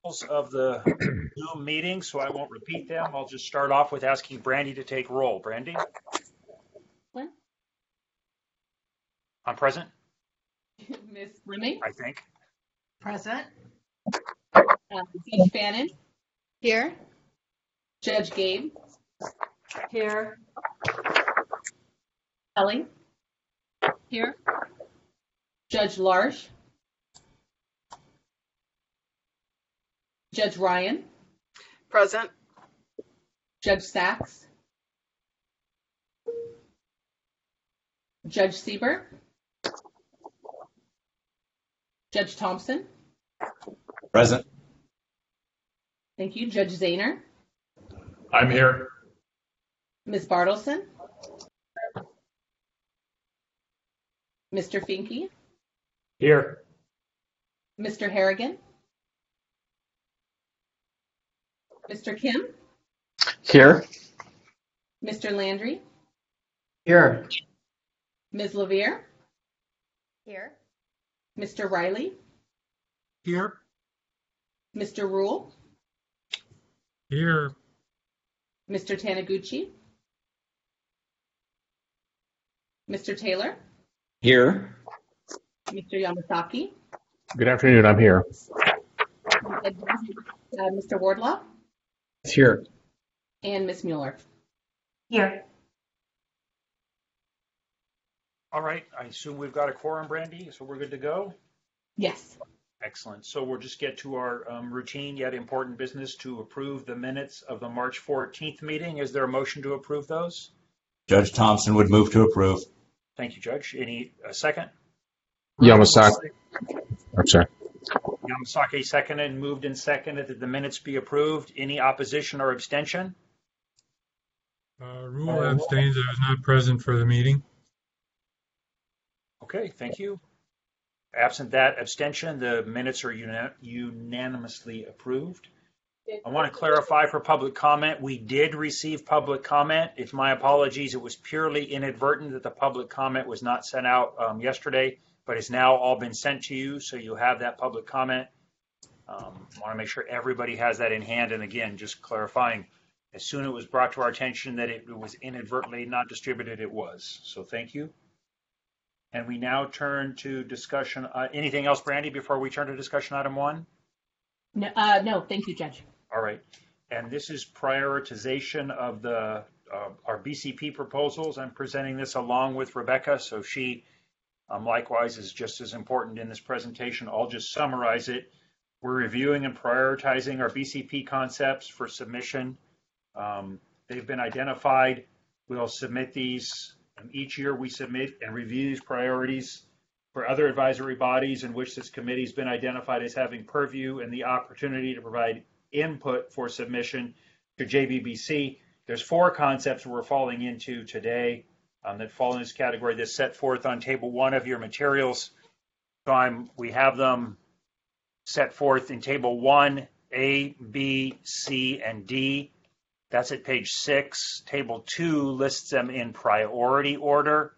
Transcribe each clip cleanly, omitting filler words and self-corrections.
of the Zoom meeting, so I won't repeat them. I'll just start off with asking Brandy to take roll. Brandy? What? I'm present, Miss Rimming? I think. Present. Judge Fannin? Here. Judge Gabe? Here. Kelly? Here. Judge Larsh? Judge Ryan? Present. Judge Sachs? Judge Siebert? Judge Thompson? Present. Thank you. Judge Zahner? I'm here. Ms. Bartleson? Mr. Finke? Here. Mr. Harrigan? Mr. Kim? Here. Mr. Landry? Here. Ms. Levere? Here. Mr. Riley? Here. Mr. Rule? Here. Mr. Taniguchi? Mr. Taylor? Here. Mr. Yamasaki? Good afternoon. I'm here. Mr. Wardlaw? It's here. And Ms. Mueller. Here. All right, I assume we've got a quorum, Brandy, so we're good to go? Yes. Excellent. So we'll just get to our routine yet important business to approve the minutes of the March 14th meeting. Is there a motion to approve those? Judge Thompson would move to approve. Thank you, Judge. Any second? Yamasaki. I'm sorry. Yamasaki seconded, moved and seconded that the minutes be approved. Any opposition or abstention? Rule abstains. I was not present for the meeting. Okay, thank you. Absent that abstention, the minutes are unanimously approved. I want to clarify for public comment, we did receive public comment. It's my apologies. It was purely inadvertent that the public comment was not sent out yesterday, but it's now all been sent to you, so you have that public comment. I want to make sure everybody has that in hand. And again, just clarifying, as soon as it was brought to our attention that it was inadvertently not distributed, it was. So thank you. And we now turn to discussion. Anything else, Brandy, before we turn to discussion item 1? No, thank you, Judge. All right. And this is prioritization of the our BCP proposals. I'm presenting this along with Rebecca, so she likewise is just as important in this presentation. I'll just summarize it. We're reviewing and prioritizing our BCP concepts for submission. They've been identified. We'll submit these. Each year we submit and review these priorities for other advisory bodies in which this committee has been identified as having purview and the opportunity to provide input for submission to JBBC. There's 4 concepts we're falling into today that fall in this category that's set forth on table 1 of your materials. So we have them set forth in table 1, A, B, C, and D. That's at page 6. Table 2 lists them in priority order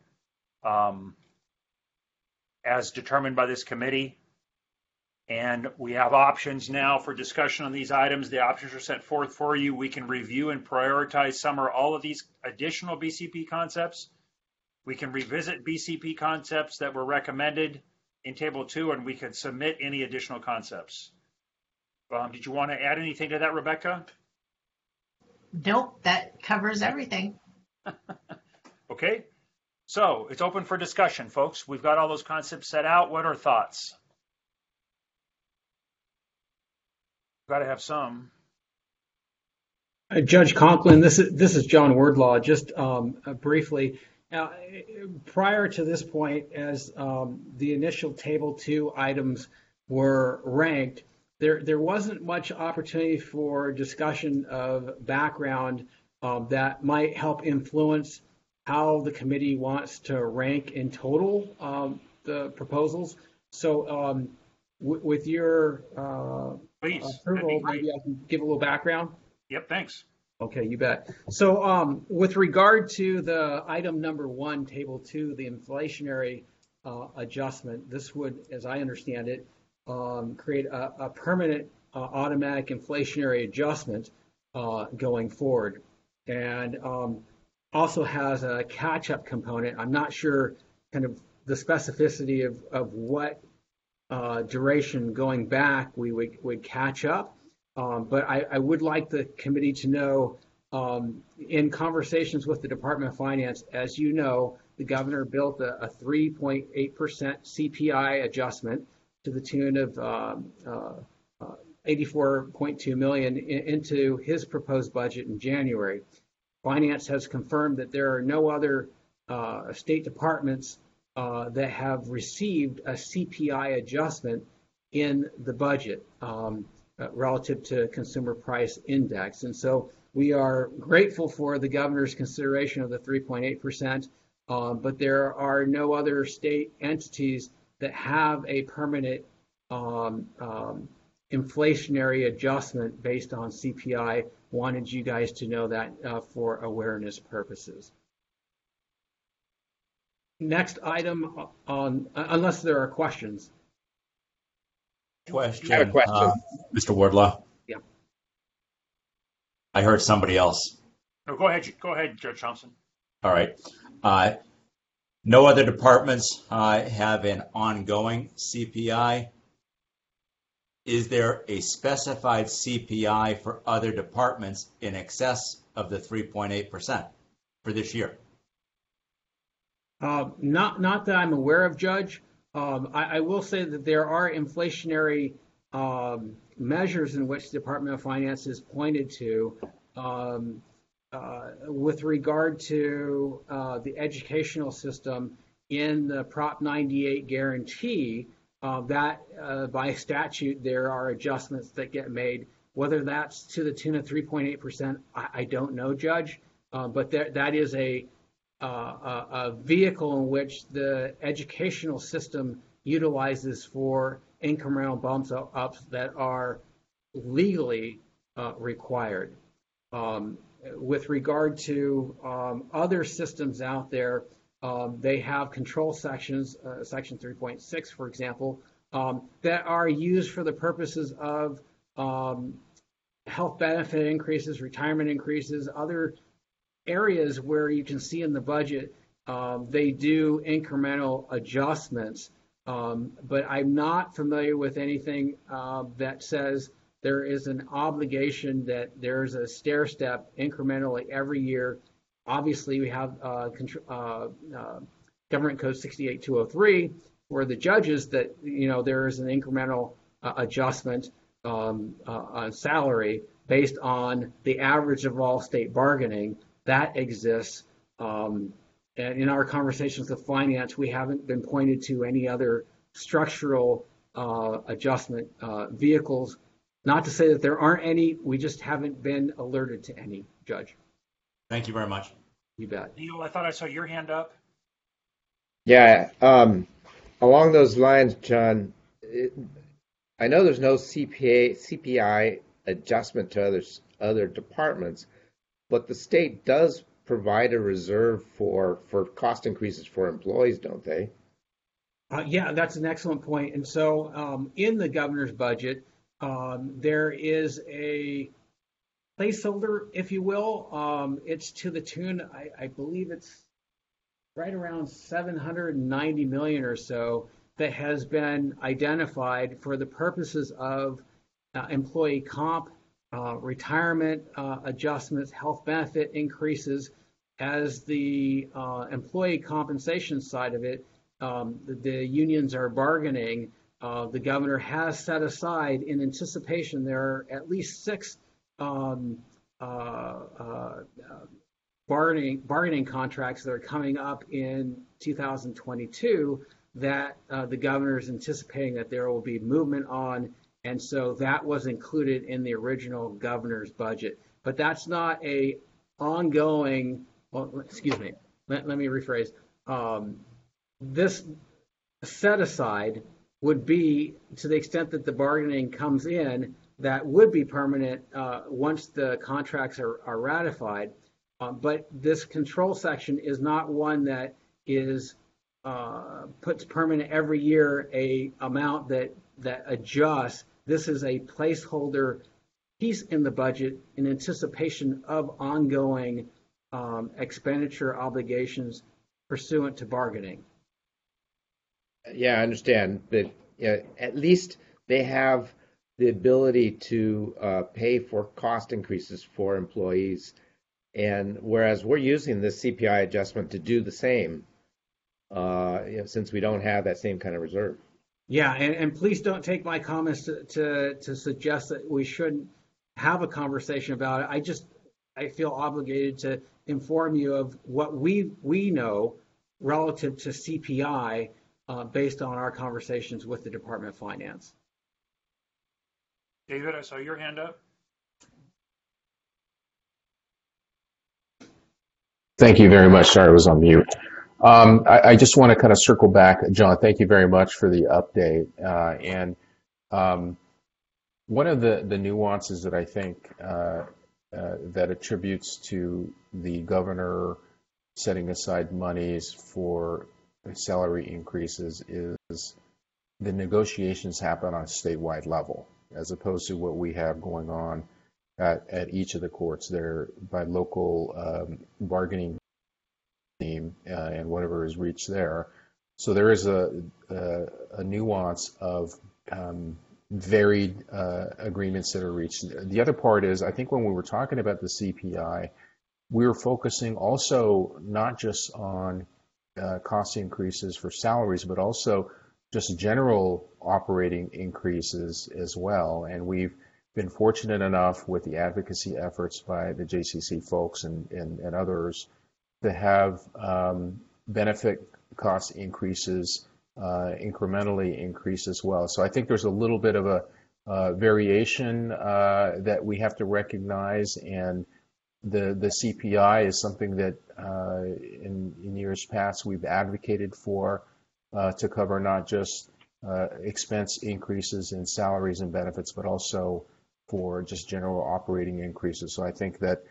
as determined by this committee. And we have options now for discussion on these items. The options are set forth for you. We can review and prioritize some or all of these additional BCP concepts. We can revisit BCP concepts that were recommended in table 2, and we can submit any additional concepts. Did you want to add anything to that, Rebecca? Nope, that covers everything. Okay, so it's open for discussion, folks. We've got all those concepts set out. What are thoughts? Got to have some. Judge Conklin, this is John Wardlaw. Just briefly, prior to this point, as the initial table 2 items were ranked, there wasn't much opportunity for discussion of background that might help influence how the committee wants to rank in total the proposals. So with your Please, approval, maybe I can give a little background. Yep, thanks. Okay, you bet. So with regard to the item number 1, table 2, the inflationary adjustment, this would, as I understand it, create a permanent automatic inflationary adjustment going forward, and also has a catch-up component. I'm not sure kind of the specificity of what duration going back we would catch up, but I would like the committee to know, in conversations with the Department of Finance, as you know, the governor built a 3.8% CPI adjustment to the tune of $84.2 million into his proposed budget in January. Finance has confirmed that there are no other state departments that have received a CPI adjustment in the budget relative to consumer price index. And so we are grateful for the governor's consideration of the 3.8%, but there are no other state entities that have a permanent inflationary adjustment based on CPI. Wanted you guys to know that for awareness purposes. Next item on, unless there are questions. Question. I have a question. Mr. Wardlaw? Yeah. I heard somebody else. No, go ahead, Judge Thompson. All right. No other departments have an ongoing CPI. Is there a specified CPI for other departments in excess of the 3.8% for this year? Not that I'm aware of, Judge. I will say that there are inflationary measures in which the Department of Finance has pointed to with regard to the educational system in the Prop 98 guarantee. That by statute there are adjustments that get made. Whether that's to the tune of 3.8%, I don't know, Judge. But that is a vehicle in which the educational system utilizes for incremental bumps ups that are legally required. With regard to other systems out there, they have control sections, section 3.6, for example, that are used for the purposes of health benefit increases, retirement increases, other areas where you can see in the budget they do incremental adjustments. But I'm not familiar with anything that says there is an obligation that there's a stair step incrementally every year. Obviously, we have Government Code 68203 for the judges that, there is an incremental adjustment on salary based on the average of all state bargaining. That exists. And in our conversations with finance, we haven't been pointed to any other structural adjustment vehicles. Not to say that there aren't any, we just haven't been alerted to any, Judge. Thank you very much. You bet. Neil, I thought I saw your hand up. Yeah, along those lines, John, I know there's no CPI adjustment to other departments, but the state does provide a reserve for cost increases for employees, don't they? Yeah, that's an excellent point. And so in the governor's budget, there is a placeholder, if you will. It's to the tune, I believe it's right around $790 million or so that has been identified for the purposes of employee comp, retirement adjustments, health benefit increases. As the employee compensation side of it, the unions are bargaining. The governor has set aside, in anticipation, there are at least 6 bargaining contracts that are coming up in 2022 that the governor is anticipating that there will be movement on, and so that was included in the original governor's budget. But that's not a ongoing, well, excuse me, let me rephrase. This set aside would be, to the extent that the bargaining comes in, that would be permanent once the contracts are ratified. But this control section is not one that is puts permanent every year a amount that adjusts. This is a placeholder piece in the budget in anticipation of ongoing expenditure obligations pursuant to bargaining. Yeah, I understand, but at least they have the ability to pay for cost increases for employees, and whereas we're using this CPI adjustment to do the same, since we don't have that same kind of reserve. Yeah, and please don't take my comments to suggest that we shouldn't have a conversation about it. I feel obligated to inform you of what we know relative to CPI based on our conversations with the Department of Finance. David, I saw your hand up. Thank you very much. Sorry, I was on mute. I just want to kind of circle back. John, thank you very much for the update. One of the nuances that I think that attributes to the governor setting aside monies for salary increases is the negotiations happen on a statewide level, as opposed to what we have going on at each of the courts there by local bargaining team and whatever is reached there. So there is a nuance of varied agreements that are reached. The other part is, I think when we were talking about the CPI, we were focusing also not just on cost increases for salaries, but also just general operating increases as well. And we've been fortunate enough with the advocacy efforts by the JCC folks and others to have benefit cost increases incrementally increase as well. So I think there's a little bit of a variation that we have to recognize, and the CPI is something that in years past we've advocated for to cover not just expense increases in salaries and benefits, but also for just general operating increases. So I think that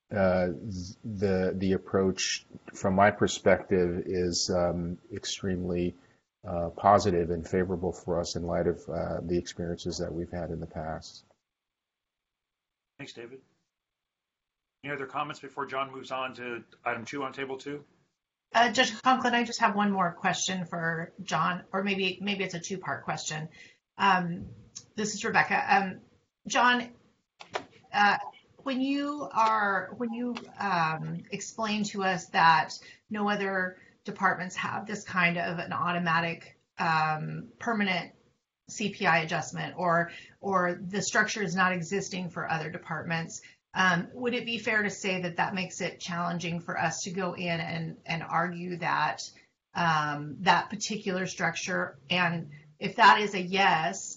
the approach from my perspective is extremely positive and favorable for us in light of the experiences that we've had in the past. Thanks, David. Any other comments before John moves on to item 2 on table 2? Judge Conklin, I just have one more question for John, or maybe it's a two-part question. This is Rebecca. John, when you explain to us that no other departments have this kind of an automatic permanent CPI adjustment, or the structure is not existing for other departments, would it be fair to say that that makes it challenging for us to go in and argue that that particular structure? And if that is a yes,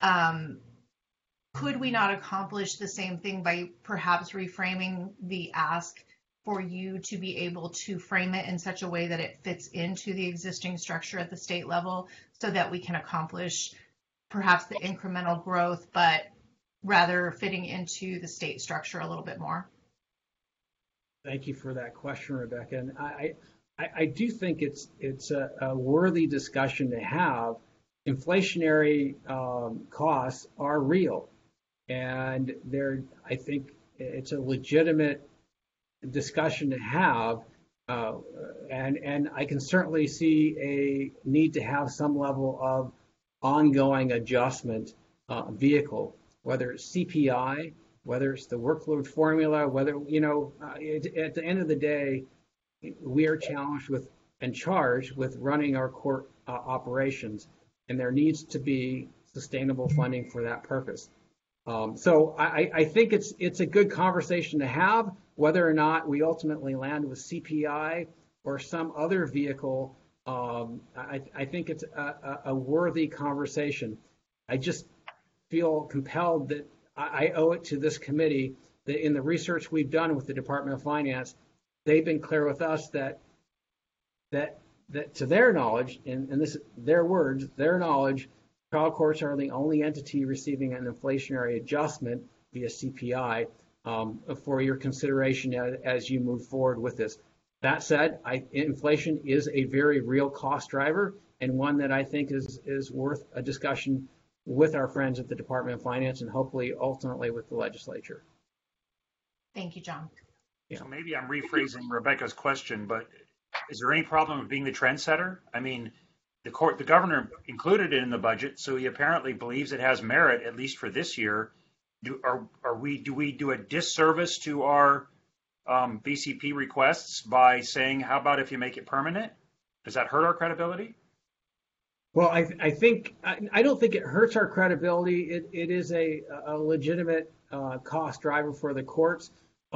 could we not accomplish the same thing by perhaps reframing the ask for you to be able to frame it in such a way that it fits into the existing structure at the state level, so that we can accomplish perhaps the incremental growth, but rather fitting into the state structure a little bit more? Thank you for that question, Rebecca. And I do think it's a worthy discussion to have. Inflationary costs are real, and I think it's a legitimate discussion to have, and I can certainly see a need to have some level of ongoing adjustment vehicle, whether it's CPI, whether it's the workload formula, whether, at the end of the day, we are challenged with and charged with running our court operations, and there needs to be sustainable funding for that purpose. So I think it's a good conversation to have. Whether or not we ultimately land with CPI or some other vehicle, I think it's a worthy conversation. I just feel compelled that I owe it to this committee that in the research we've done with the Department of Finance, they've been clear with us that to their knowledge, and this their words, their knowledge, trial courts are the only entity receiving an inflationary adjustment via CPI for your consideration as you move forward with this. That said, inflation is a very real cost driver, and one that I think is worth a discussion with our friends at the Department of Finance and hopefully ultimately with the legislature. Thank you, John. Yeah. So maybe I'm rephrasing Rebecca's question, but is there any problem with being the trendsetter? I mean, the governor included it in the budget, so he apparently believes it has merit, at least for this year. Do we do a disservice to our BCP requests by saying, how about if you make it permanent? Does that hurt our credibility? Well, I think I don't think it hurts our credibility. It is a legitimate cost driver for the courts.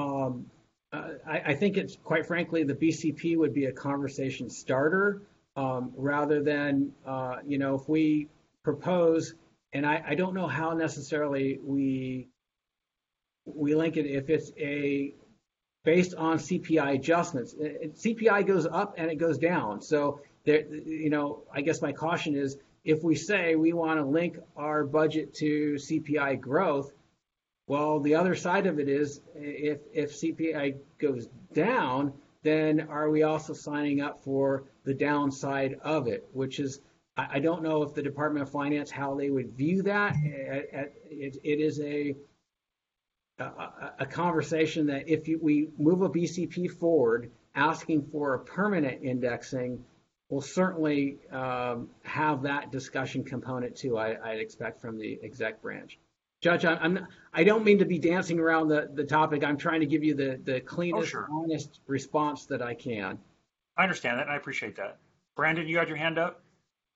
I think it's quite frankly the BCP would be a conversation starter rather than if we propose, and I don't know how necessarily we link it if it's based on CPI adjustments. CPI goes up and it goes down. So there, I guess my caution is if we say we want to link our budget to CPI growth, well, the other side of it is if CPI goes down, then are we also signing up for the downside of it, which is, I don't know if the Department of Finance, how they would view that. It is a conversation that if we move a BCP forward, asking for a permanent indexing, we'll certainly have that discussion component too, I'd expect from the exec branch. Judge, I don't mean to be dancing around the topic. I'm trying to give you the cleanest, honest response that I can. I understand that, and I appreciate that. Brandon, you had your hand up?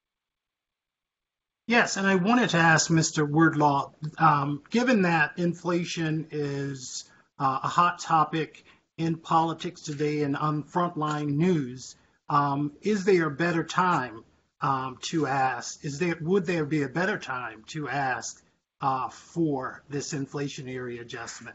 Yes, and I wanted to ask Mr. Wardlaw, given that inflation is a hot topic in politics today and on frontline news, is there a better time to ask? Would there be a better time to ask for this inflationary adjustment?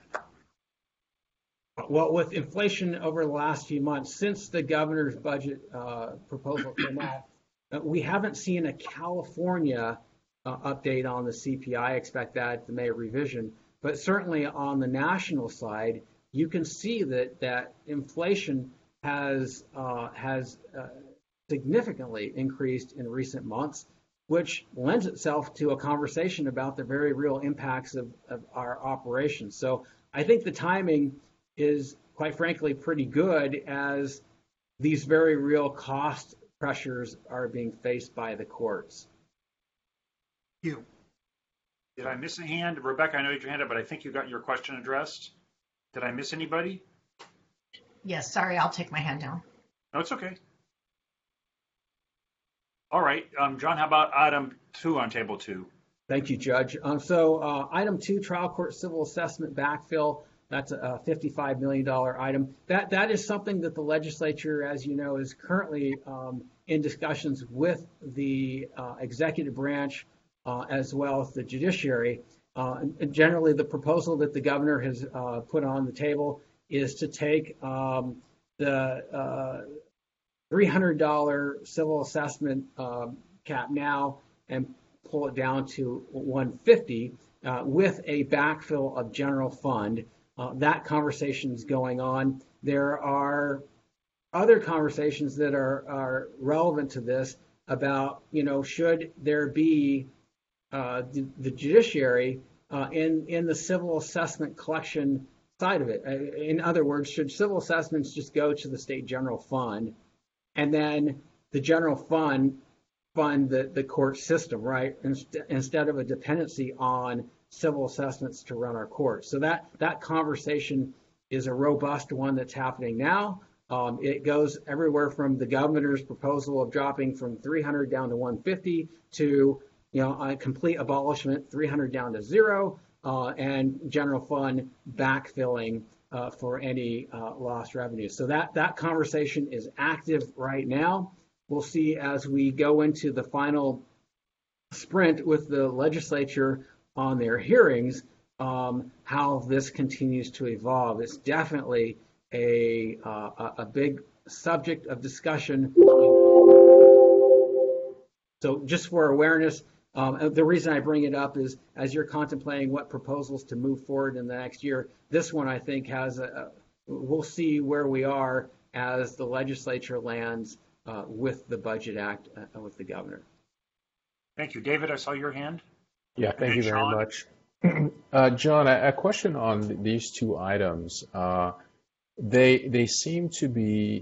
Well, with inflation over the last few months, since the governor's budget proposal came out, we haven't seen a California update on the CPI. I expect that at the May revision. But certainly on the national side, you can see that inflation has significantly increased in recent months, which lends itself to a conversation about the very real impacts of our operations. So I think the timing is, quite frankly, pretty good as these very real cost pressures are being faced by the courts. Thank you. Did I miss a hand? Rebecca, I know you had your hand up, but I think you got your question addressed. Did I miss anybody? Yes, sorry, I'll take my hand down. No, it's okay. All right, John, how about item 2 on table 2? Thank you, Judge. So item 2, trial court civil assessment backfill. That's a $55 million item. That is something that the legislature, as you know, is currently in discussions with the executive branch as well as the judiciary. And generally, the proposal that the governor has put on the table is to take the $300 civil assessment cap now and pull it down to $150 with a backfill of general fund. That conversation is going on. There are other conversations that are relevant to this about, should there be the judiciary in the civil assessment collection side of it. In other words, should civil assessments just go to the state general fund and then the general fund the court system, right? Instead of a dependency on civil assessments to run our courts. So that conversation is a robust one that's happening now. It goes everywhere from the governor's proposal of dropping from 300 down to 150 to a complete abolishment, 300 down to 0, and general fund backfilling for any lost revenue. So that conversation is active right now. We'll see as we go into the final sprint with the legislature on their hearings, how this continues to evolve. It's definitely a big subject of discussion. So just for awareness, the reason I bring it up is as you're contemplating what proposals to move forward in the next year, this one I think we'll see where we are as the legislature lands with the Budget Act with the governor. Thank you. David, I saw your hand. Yeah, And thank then you very Sean? much. John, a question on these two items. They seem to be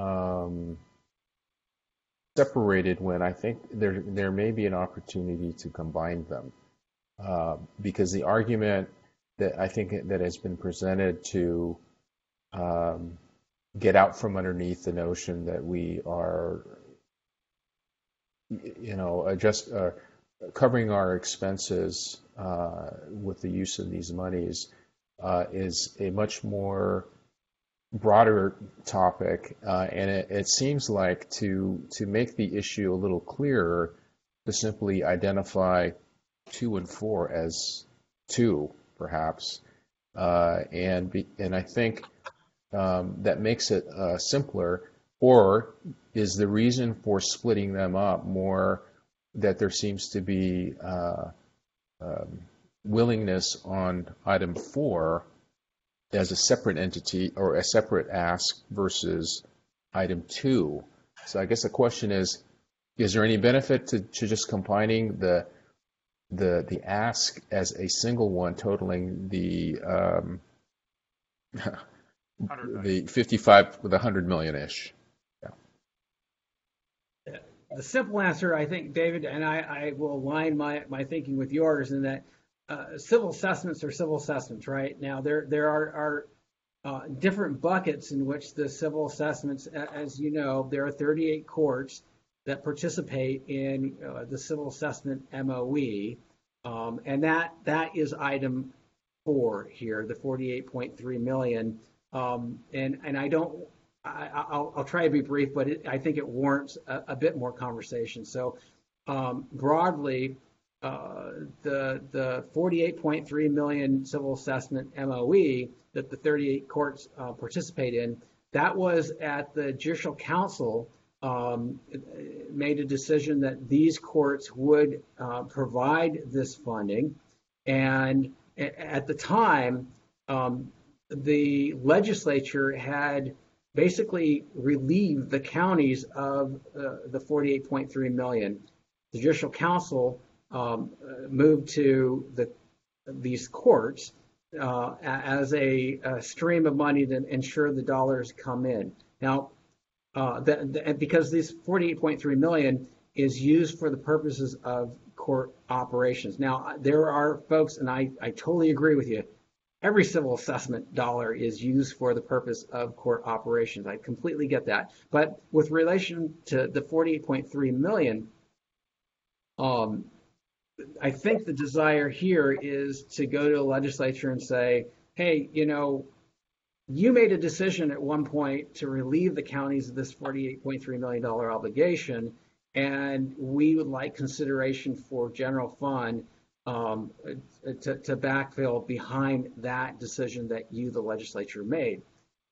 separated when I think there may be an opportunity to combine them. Because the argument that I think that has been presented to get out from underneath the notion that we are, just covering our expenses with the use of these monies is a much more broader topic, and it seems like to make the issue a little clearer, to simply identify 2 and 4 as 2, perhaps, and I think that makes it simpler. Or is the reason for splitting them up more that there seems to be willingness on item 4 as a separate entity or a separate ask versus item 2? So I guess the question is there any benefit to just combining the ask as a single one, totaling the 55 with 100 million-ish? The simple answer, I think, David, and I will align my thinking with yours in that civil assessments are civil assessments, right? Now, there are different buckets in which the civil assessments, as you know, there are 38 courts that participate in the civil assessment MOE, and that is item 4 here, the 48.3 million. And I'll try to be brief, but I think it warrants a bit more conversation. So broadly, the 48.3 million civil assessment MOE that the 38 courts participate in, that was at the Judicial Council made a decision that these courts would provide this funding. And at the time, the legislature had basically relieved the counties of the 48.3 million. The Judicial Council moved to these courts as a stream of money to ensure the dollars come in. Now, because this 48.3 million is used for the purposes of court operations. Now, there are folks, and I totally agree with you, every civil assessment dollar is used for the purpose of court operations. I completely get that. But with relation to the 48.3 million, I think the desire here is to go to the legislature and say, hey, you made a decision at one point to relieve the counties of this $48.3 million obligation, and we would like consideration for general fund to backfill behind that decision that you, the legislature, made.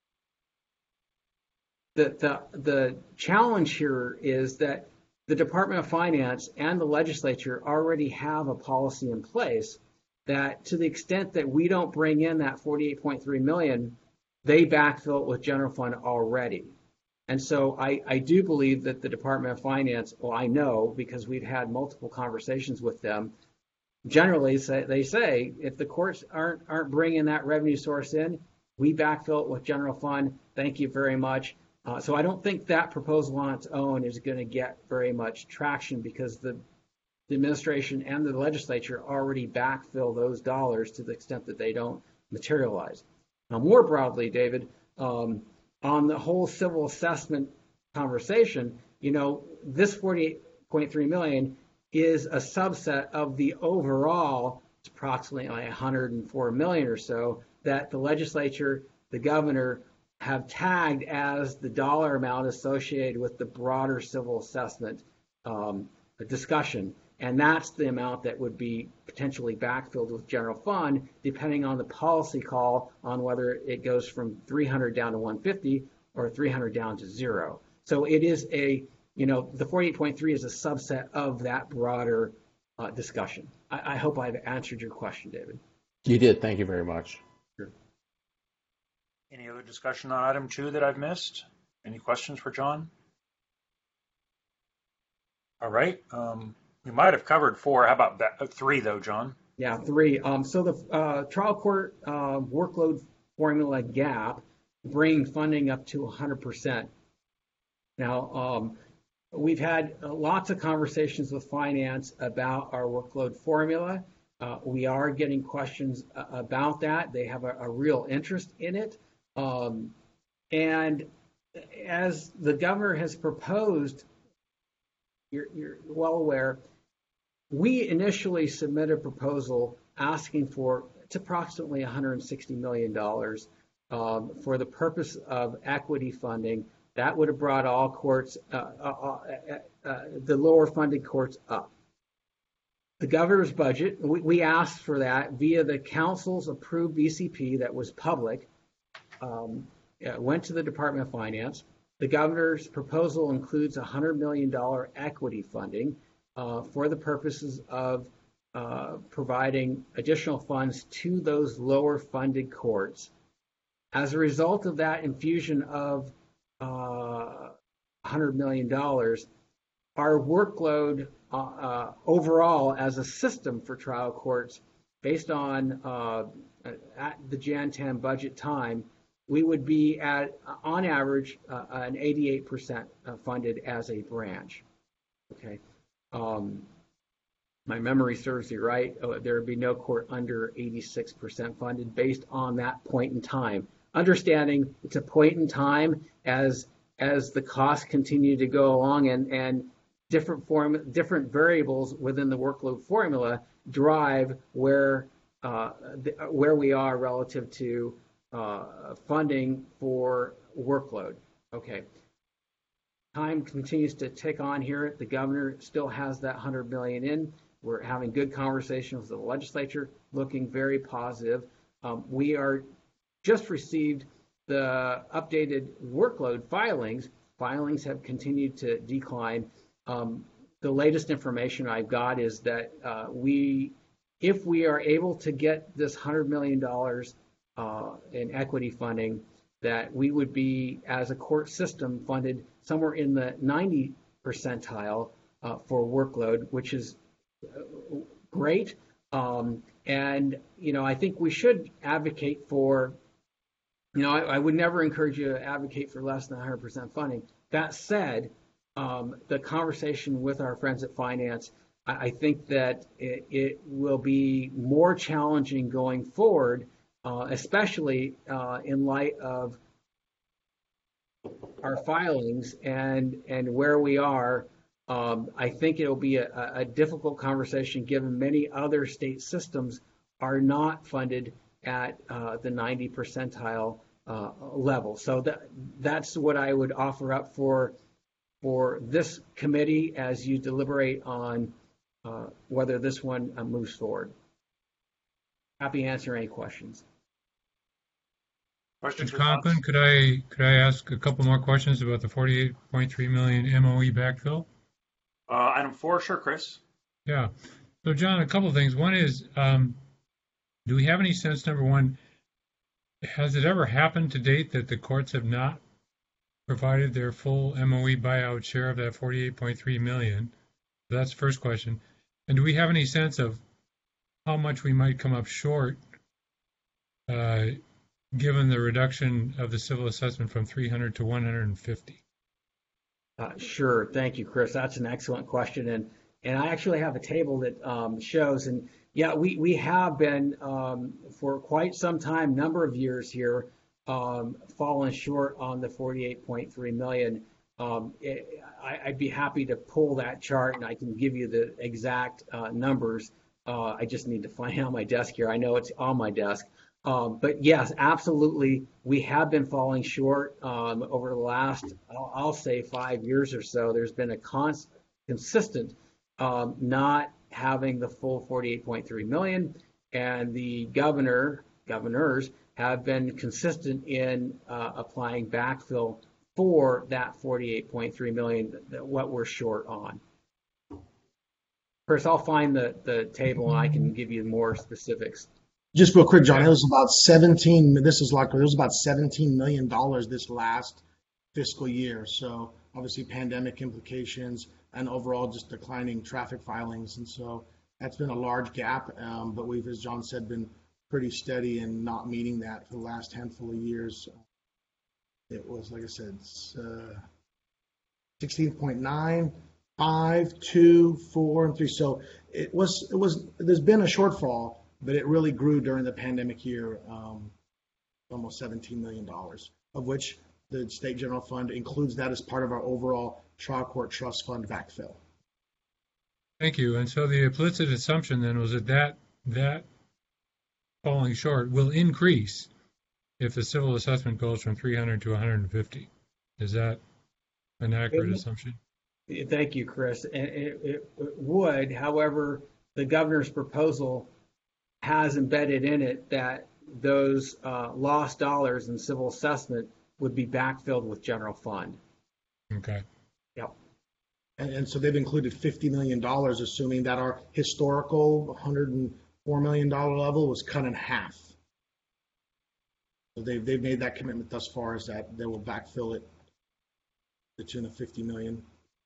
The challenge here is that the Department of Finance and the legislature already have a policy in place that to the extent that we don't bring in that 48.3 million, they backfill it with general fund already. And so I do believe that the Department of Finance, well, I know because we've had multiple conversations with them, generally they say if the courts aren't bringing that revenue source in, we backfill it with general fund. Thank you very much. So I don't think that proposal on its own is going to get very much traction because the administration and the legislature already backfill those dollars to the extent that they don't materialize. Now, more broadly, David, on the whole civil assessment conversation, this 48.3 million is a subset of the overall, it's approximately like 104 million or so, that the legislature, the governor, have tagged as the dollar amount associated with the broader civil assessment discussion. And that's the amount that would be potentially backfilled with general fund, depending on the policy call on whether it goes from 300 down to 150 or 300 down to 0. So it is the 48.3 is a subset of that broader discussion. I hope I've answered your question, David. You did. Thank you very much. Sure. Any other discussion on item 2 that I've missed? Any questions for John? All right. You might have covered 4. How about 3 though, John? Yeah, 3. So the trial court workload formula gap, bringing funding up to 100%. Now, we've had lots of conversations with finance about our workload formula. We are getting questions about that. They have a real interest in it. And as the governor has proposed, you're well aware, we initially submitted a proposal asking for, it's approximately $160 million for the purpose of equity funding. That would have brought all courts, the lower funded courts up. The governor's budget, we asked for that via the council's approved BCP that was public, went to the Department of Finance. The governor's proposal includes $100 million equity funding for the purposes of providing additional funds to those lower funded courts. As a result of that infusion of $100 million, our workload overall as a system for trial courts, based on at the Jan 10 budget time, we would be at, on average, an 88% funded as a branch. Okay. My memory serves me right. There would be no court under 86% funded based on that point in time. Understanding it's a point in time as the costs continue to go along and different variables within the workload formula drive where we are relative to funding for workload. Okay. Time continues to tick on here. The governor still has that $100 million in. We're having good conversations with the legislature, looking very positive. We are just received the updated workload filings. Filings have continued to decline. The latest information I've got is that if we are able to get this $100 million in equity funding, that we would be, as a court system, funded somewhere in the 90 percentile for workload, which is great. And, I think we should advocate for, I would never encourage you to advocate for less than 100% funding. That said, the conversation with our friends at finance, I think that it will be more challenging going forward, especially in light of our filings and where we are. I think it'll be a difficult conversation given many other state systems are not funded at the 90 percentile level. So that's what I would offer up for this committee as you deliberate on whether this one moves forward. Happy to answer any questions. Questions? Judge Conklin, could I ask a couple more questions about the 48.3 million MOE backfill? Item 4, sure, Chris. Yeah. So, John, a couple of things. One is, do we have any sense, number one, has it ever happened to date that the courts have not provided their full MOE buyout share of that 48.3 million? That's the first question. And do we have any sense of how much we might come up short given the reduction of the civil assessment from 300 to 150? Sure. Thank you, Chris. That's an excellent question. And I actually have a table that shows, and yeah, we have been for quite some time, number of years here, fallen short on the 48.3 million. I'd be happy to pull that chart and I can give you the exact numbers. I just need to find it on my desk here. I know it's on my desk. But yes, absolutely, we have been falling short over the last, I'll say 5 years or so. There's been a consistent not having the full 48.3 million, and the governors have been consistent in applying backfill for that 48.3 million, what we're short on. Chris, I'll find the table and I can give you more specifics. Just real quick, John, it was about $17 million this last fiscal year. So obviously pandemic implications, and overall just declining traffic filings. And so that's been a large gap, but we've, as John said, been pretty steady in not meeting that for the last handful of years. It was, like I said, 16.9, 5, 2, 4, and 3. So it was. There's been a shortfall, but it really grew during the pandemic year, almost $17 million, of which the state general fund includes that as part of our overall trial court trust fund backfill. Thank you. And so the implicit assumption then was that falling short will increase if the civil assessment goes from 300 to 150. Is that an accurate assumption? Thank you, Chris. It would. However, the governor's proposal has embedded in it that those lost dollars in civil assessment would be backfilled with general fund. Okay. Yep. And so they've included $50 million, assuming that our historical $104 million level was cut in half. So they've made that commitment thus far, is that they will backfill it to the tune of $50 million.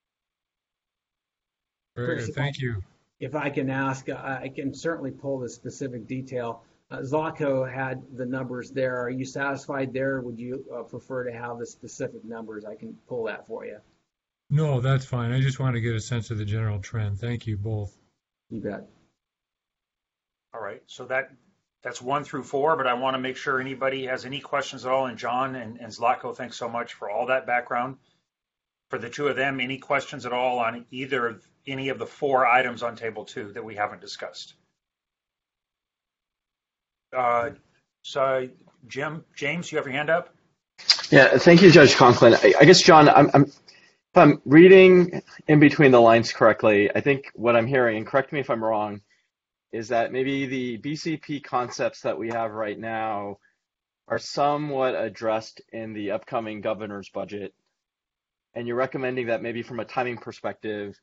Very good. Thank you. If I can ask, I can certainly pull the specific detail. Zlatko had the numbers there. Are you satisfied there? Would you prefer to have the specific numbers? I can pull that for you. No, that's fine. I just want to get a sense of the general trend. Thank you both. You bet. All right, so that's 1 through 4, but I want to make sure anybody has any questions at all. And John and Zlatko, thanks so much for all that background. For the two of them, any questions at all on any of the 4 items on table 2 that we haven't discussed? So James, you have your hand up? Yeah, thank you, Judge Conklin. I guess, John, if I'm reading in between the lines correctly, I think what I'm hearing, and correct me if I'm wrong, is that maybe the BCP concepts that we have right now are somewhat addressed in the upcoming governor's budget. And you're recommending that maybe from a timing perspective,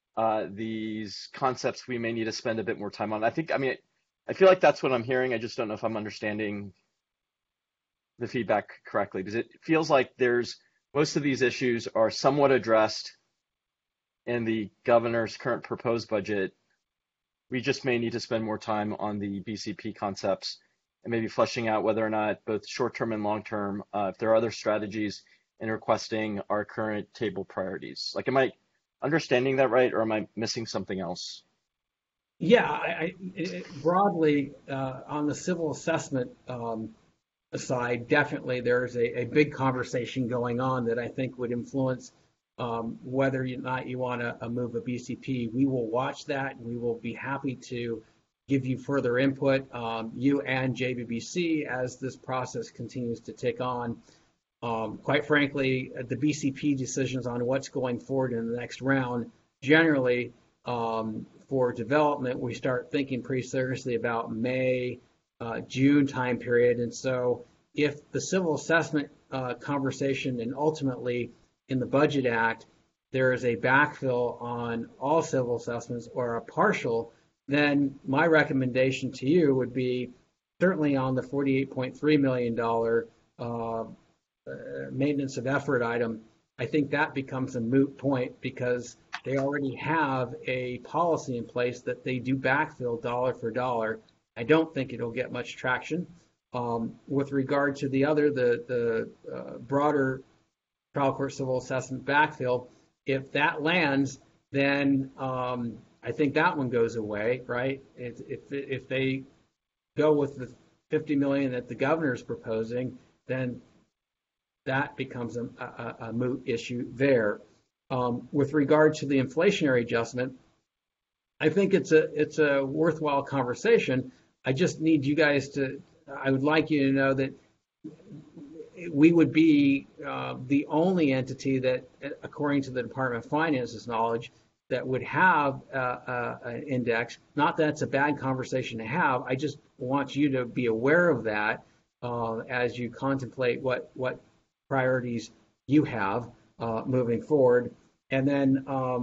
these concepts we may need to spend a bit more time on. I feel like that's what I'm hearing. I just don't know if I'm understanding the feedback correctly, because it feels like most of these issues are somewhat addressed in the governor's current proposed budget. We just may need to spend more time on the BCP concepts and maybe fleshing out whether or not both short-term and long-term, if there are other strategies in requesting our current table priorities. Like, am I understanding that right, or am I missing something else? Yeah, broadly, on the civil assessment side, definitely there's a big conversation going on that I think would influence whether or not you want to move a BCP. We will watch that, and we will be happy to give you further input, you and JBBC, as this process continues to tick on. Quite frankly, the BCP decisions on what's going forward in the next round, generally for development, we start thinking pretty seriously about May, June time period. And so if the civil assessment conversation and ultimately in the Budget Act, there is a backfill on all civil assessments or a partial, then my recommendation to you would be certainly on the $48.3 million maintenance of effort item. I think that becomes a moot point because they already have a policy in place that they do backfill dollar for dollar. I don't think it'll get much traction. With regard to the broader trial court civil assessment backfill, if that lands, then I think that one goes away, right? If they go with the $50 million that the governor is proposing, then that becomes a moot issue there. With regard to the inflationary adjustment, I think it's a worthwhile conversation. I just need you guys I would like you to know that we would be the only entity that, according to the Department of Finance's knowledge, that would have an index. Not that it's a bad conversation to have. I just want you to be aware of that as you contemplate what priorities you have moving forward. And then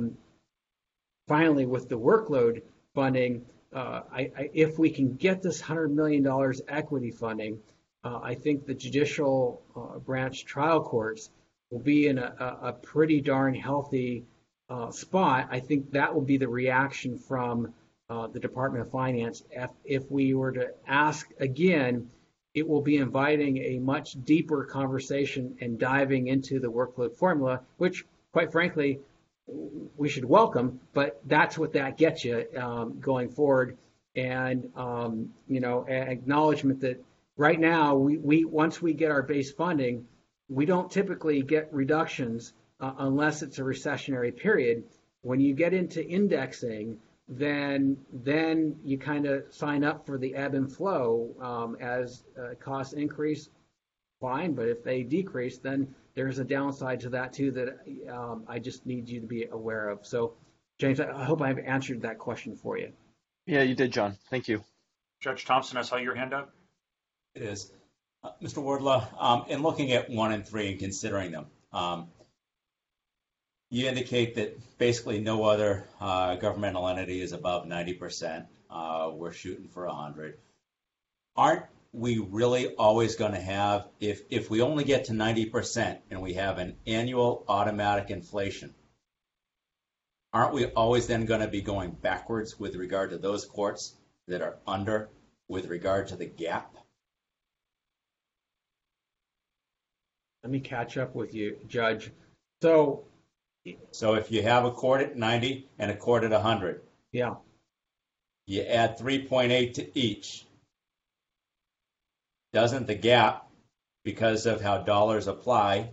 finally, with the workload funding, if we can get this $100 million equity funding, I think the judicial branch trial courts will be in a pretty darn healthy spot, I think that will be the reaction from the Department of Finance. If we were to ask again, it will be inviting a much deeper conversation and diving into the workload formula, which, quite frankly, we should welcome, but that's what that gets you going forward. And, acknowledgement that right now, we once we get our base funding, we don't typically get reductions unless it's a recessionary period. When you get into indexing, then you kind of sign up for the ebb and flow as costs increase, fine, but if they decrease, then there's a downside to that too that I just need you to be aware of. So, James, I hope I've answered that question for you. Yeah, you did, John. Thank you. Judge Thompson, I saw your hand up. It is. Mr. Wardlaw, in looking at 1 and 3 and considering them, you indicate that basically no other governmental entity is above 90%. We're shooting for 100. Aren't we really always going to have, if we only get to 90% and we have an annual automatic inflation, aren't we always then going to be going backwards with regard to those courts that are under with regard to the gap? Let me catch up with you, Judge. So if you have a court at 90 and a court at 100, yeah, you add 3.8 to each. Doesn't the gap, because of how dollars apply,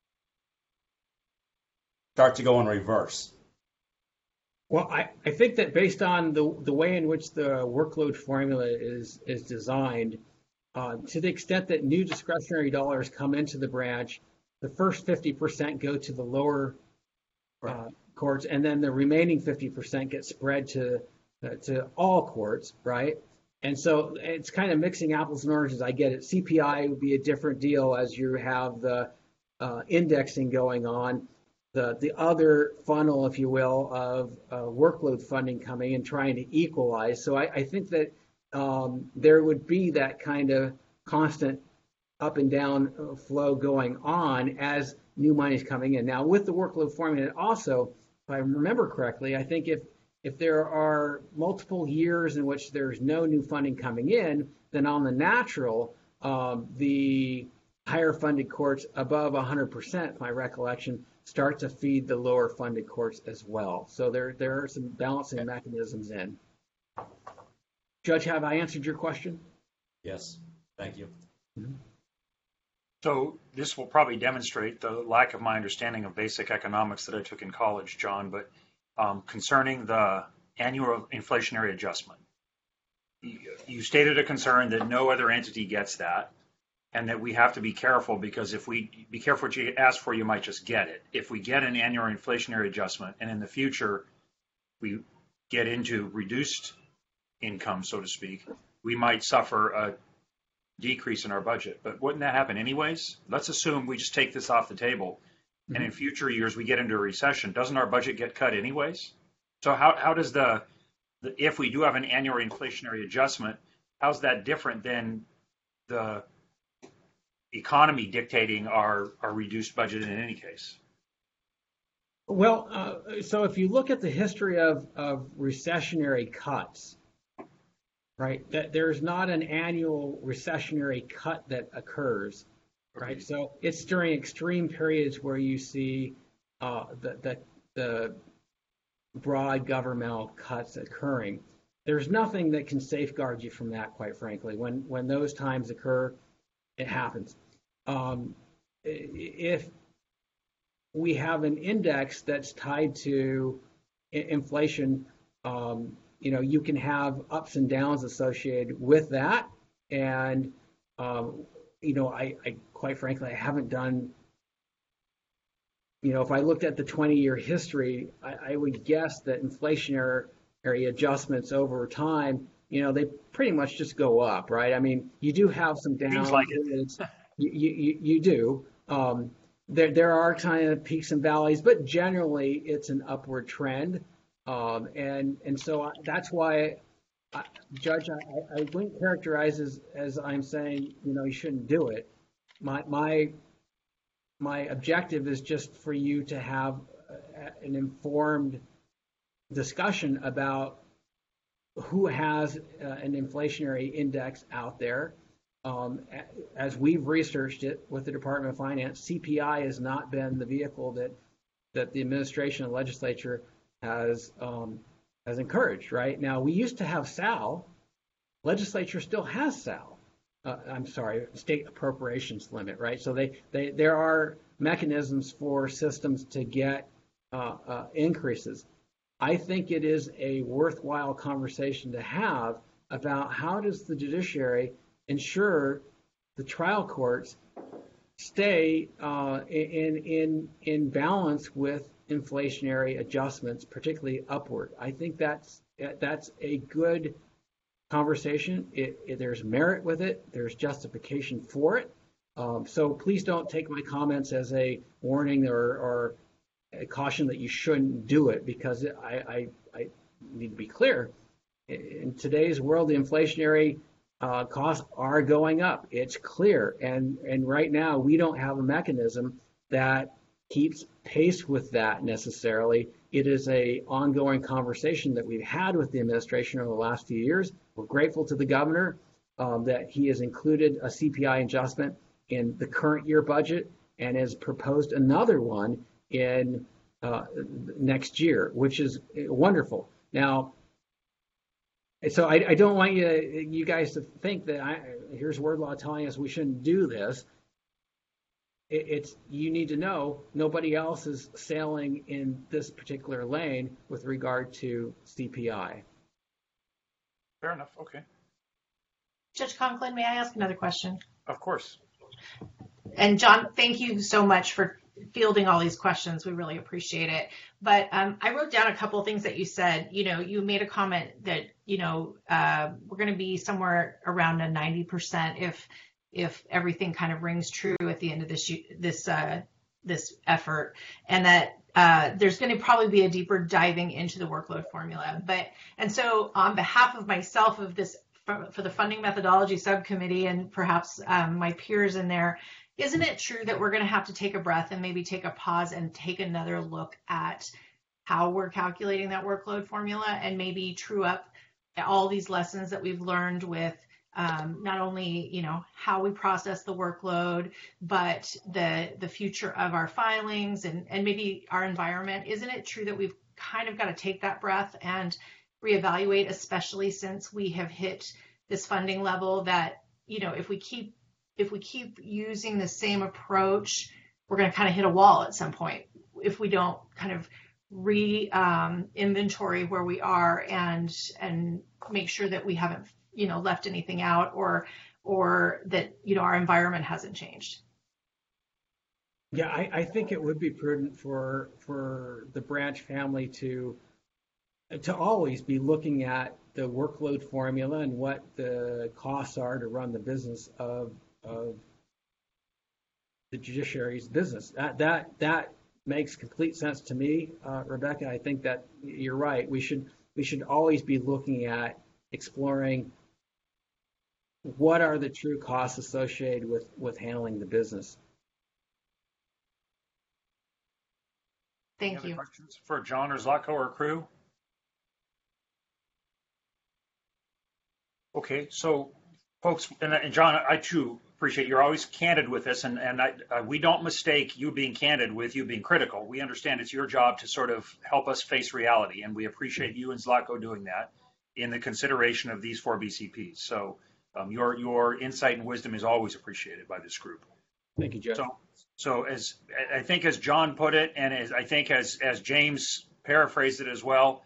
start to go in reverse? Well, I think that based on the way in which the workload formula is designed, to the extent that new discretionary dollars come into the branch, the first 50% go to the lower courts, and then the remaining 50% get spread to all courts, right? And so it's kind of mixing apples and oranges. I get it. CPI would be a different deal as you have the indexing going on. The other funnel, if you will, of workload funding coming and trying to equalize. So I think that there would be that kind of constant up and down flow going on as new money is coming in. Now, with the workload formula, also, if I remember correctly, I think if there are multiple years in which there's no new funding coming in, then on the natural, the higher funded courts above 100%, my recollection, start to feed the lower funded courts as well. So there are some balancing mechanisms in. Judge, have I answered your question? Yes, thank you. Mm-hmm. So this will probably demonstrate the lack of my understanding of basic economics that I took in college, John, but concerning the annual inflationary adjustment, you stated a concern that no other entity gets that, and that we have to be careful, because if we be careful what you ask for, you might just get it. If we get an annual inflationary adjustment and in the future we get into reduced income, so to speak, we might suffer a decrease in our budget. But wouldn't that happen anyways? Let's assume we just take this off the table, and in future years we get into a recession. Doesn't our budget get cut anyways? So how does if we do have an annual inflationary adjustment, how's that different than the economy dictating our reduced budget in any case? Well, so if you look at the history of recessionary cuts, right, that there's not an annual recessionary cut that occurs, right? Okay. So it's during extreme periods where you see the broad governmental cuts occurring. There's nothing that can safeguard you from that, quite frankly. When those times occur, it happens. If we have an index that's tied to inflation, you can have ups and downs associated with that. And, I quite frankly, I haven't done, if I looked at the 20-year history, I would guess that inflationary adjustments over time, they pretty much just go up, right? I mean, you do have some downs. Seems like it. You do. There are kind of peaks and valleys, but generally it's an upward trend. And so that's why, Judge, I wouldn't characterize as I'm saying, you shouldn't do it. My objective is just for you to have an informed discussion about who has an inflationary index out there. As we've researched it with the Department of Finance, CPI has not been the vehicle that the administration and legislature has encouraged. Right now, we used to have SAL. Legislature still has SAL. State appropriations limit. Right. So there are mechanisms for systems to get increases. I think it is a worthwhile conversation to have about how does the judiciary ensure the trial courts stay in balance with inflationary adjustments, particularly upward. I think that's a good conversation. There's merit with it. There's justification for it. So please don't take my comments as a warning or a caution that you shouldn't do it, because I need to be clear. In today's world, the inflationary costs are going up. It's clear. And right now, we don't have a mechanism that keeps pace with that necessarily. It is an ongoing conversation that we've had with the administration over the last few years. We're grateful to the governor that he has included a CPI adjustment in the current year budget and has proposed another one in next year, which is wonderful. Now, so I don't want you guys to think that here's Wordlaw telling us we shouldn't do this. You need to know nobody else is sailing in this particular lane with regard to CPI. Fair enough. Okay. Judge Conklin, may I ask another question? Of course. And John, thank you so much for fielding all these questions. We really appreciate it. But I wrote down a couple of things that you said. You made a comment that, we're going to be somewhere around a 90% if everything kind of rings true at the end of this effort, and that there's going to probably be a deeper diving into the workload formula. And so on behalf of myself for the funding methodology subcommittee and perhaps my peers in there, isn't it true that we're going to have to take a breath and maybe take a pause and take another look at how we're calculating that workload formula and maybe true up all these lessons that we've learned with not only, how we process the workload, but the future of our filings and maybe our environment? Isn't it true that we've kind of got to take that breath and reevaluate, especially since we have hit this funding level that, if we keep using the same approach, we're going to kind of hit a wall at some point if we don't kind of inventory where we are and make sure that we haven't left anything out or that our environment hasn't changed. Yeah, I think it would be prudent for the Branch family to always be looking at the workload formula and what the costs are to run the business of the judiciary's business. That makes complete sense to me, Rebecca. I think that you're right. We should always be looking at exploring what are the true costs associated with handling the business. Thank you. Questions for John or Zlatko or crew? Okay, so folks, and John, I too appreciate you're always candid with us, and we don't mistake you being candid with you being critical. We understand it's your job to sort of help us face reality, and we appreciate you and Zlatko doing that in the consideration of these 4 BCPs. So your insight and wisdom is always appreciated by this group. Thank you, Jeff. So as I think as John put it, and as James paraphrased it as well,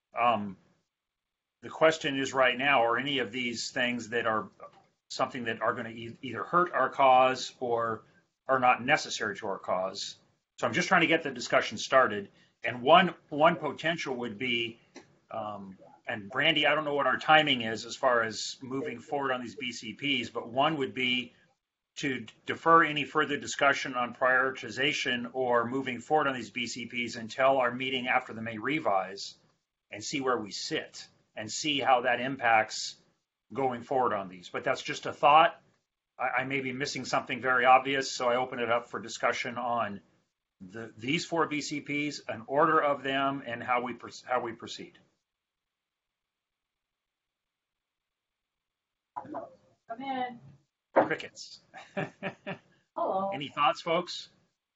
the question is right now, are any of these things that are something that are going to either hurt our cause or are not necessary to our cause? So I'm just trying to get the discussion started. And one potential would be, and Brandy, I don't know what our timing is as far as moving forward on these BCPs, but one would be to defer any further discussion on prioritization or moving forward on these BCPs until our meeting after the May revise and see where we sit and see how that impacts going forward on these. But that's just a thought. I may be missing something very obvious, so I open it up for discussion on these 4 BCPs, an order of them, and how we proceed. Come in. Crickets. Hello. Any thoughts, folks?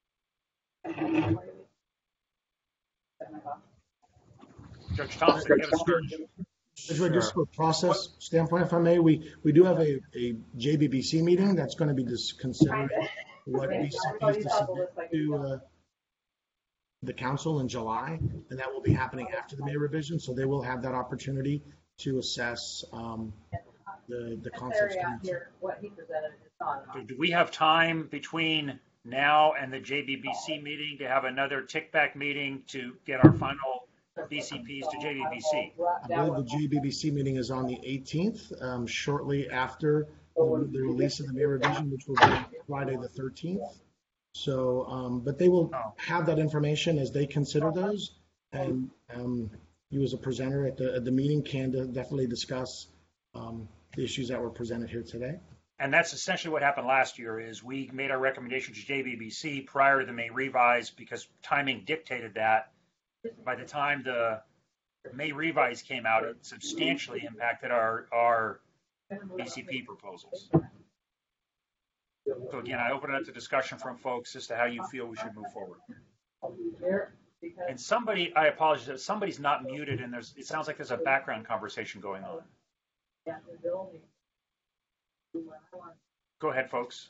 Judge Thompson, give us started. Just for process standpoint, if I may, we do have a JBBC meeting that's going to be considering what BCPs to submit to the council in July, and that will be happening after the May revision. So they will have that opportunity to assess the concepts. What he presented is on. Do we have time between now and the JBBC meeting to have another tick-back meeting to get our final BCPs to JBBC? I believe the JBBC meeting is on the 18th, shortly after the release of the May revision, which will be Friday the 13th. So, but they will have that information as they consider those, and you as a presenter at the meeting can definitely discuss the issues that were presented here today. And that's essentially what happened last year. Is we made our recommendation to JBBC prior to the May revise because timing dictated that. By the time the May revise came out, it substantially impacted our BCP proposals. So again, I open it up to discussion from folks as to how you feel we should move forward. And somebody, I apologize, somebody's not muted, and it sounds like there's a background conversation going on. Go ahead, folks.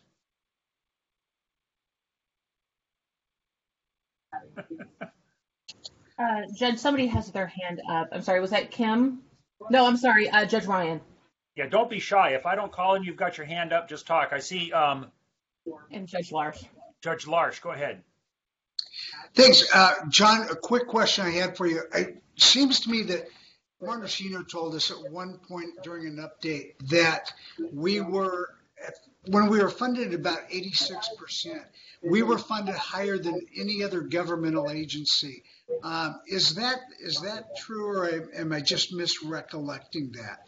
Judge, somebody has their hand up. I'm sorry, was that Kim? No, I'm sorry, Judge Ryan. Yeah, don't be shy. If I don't call and you've got your hand up, just talk. I see. And Judge Larsh. Judge Larsh, go ahead. Thanks. John, a quick question I had for you. It seems to me that Martino told us at one point during an update that when we were funded about 86%, we were funded higher than any other governmental agency. Is that true, or am I just misrecollecting that?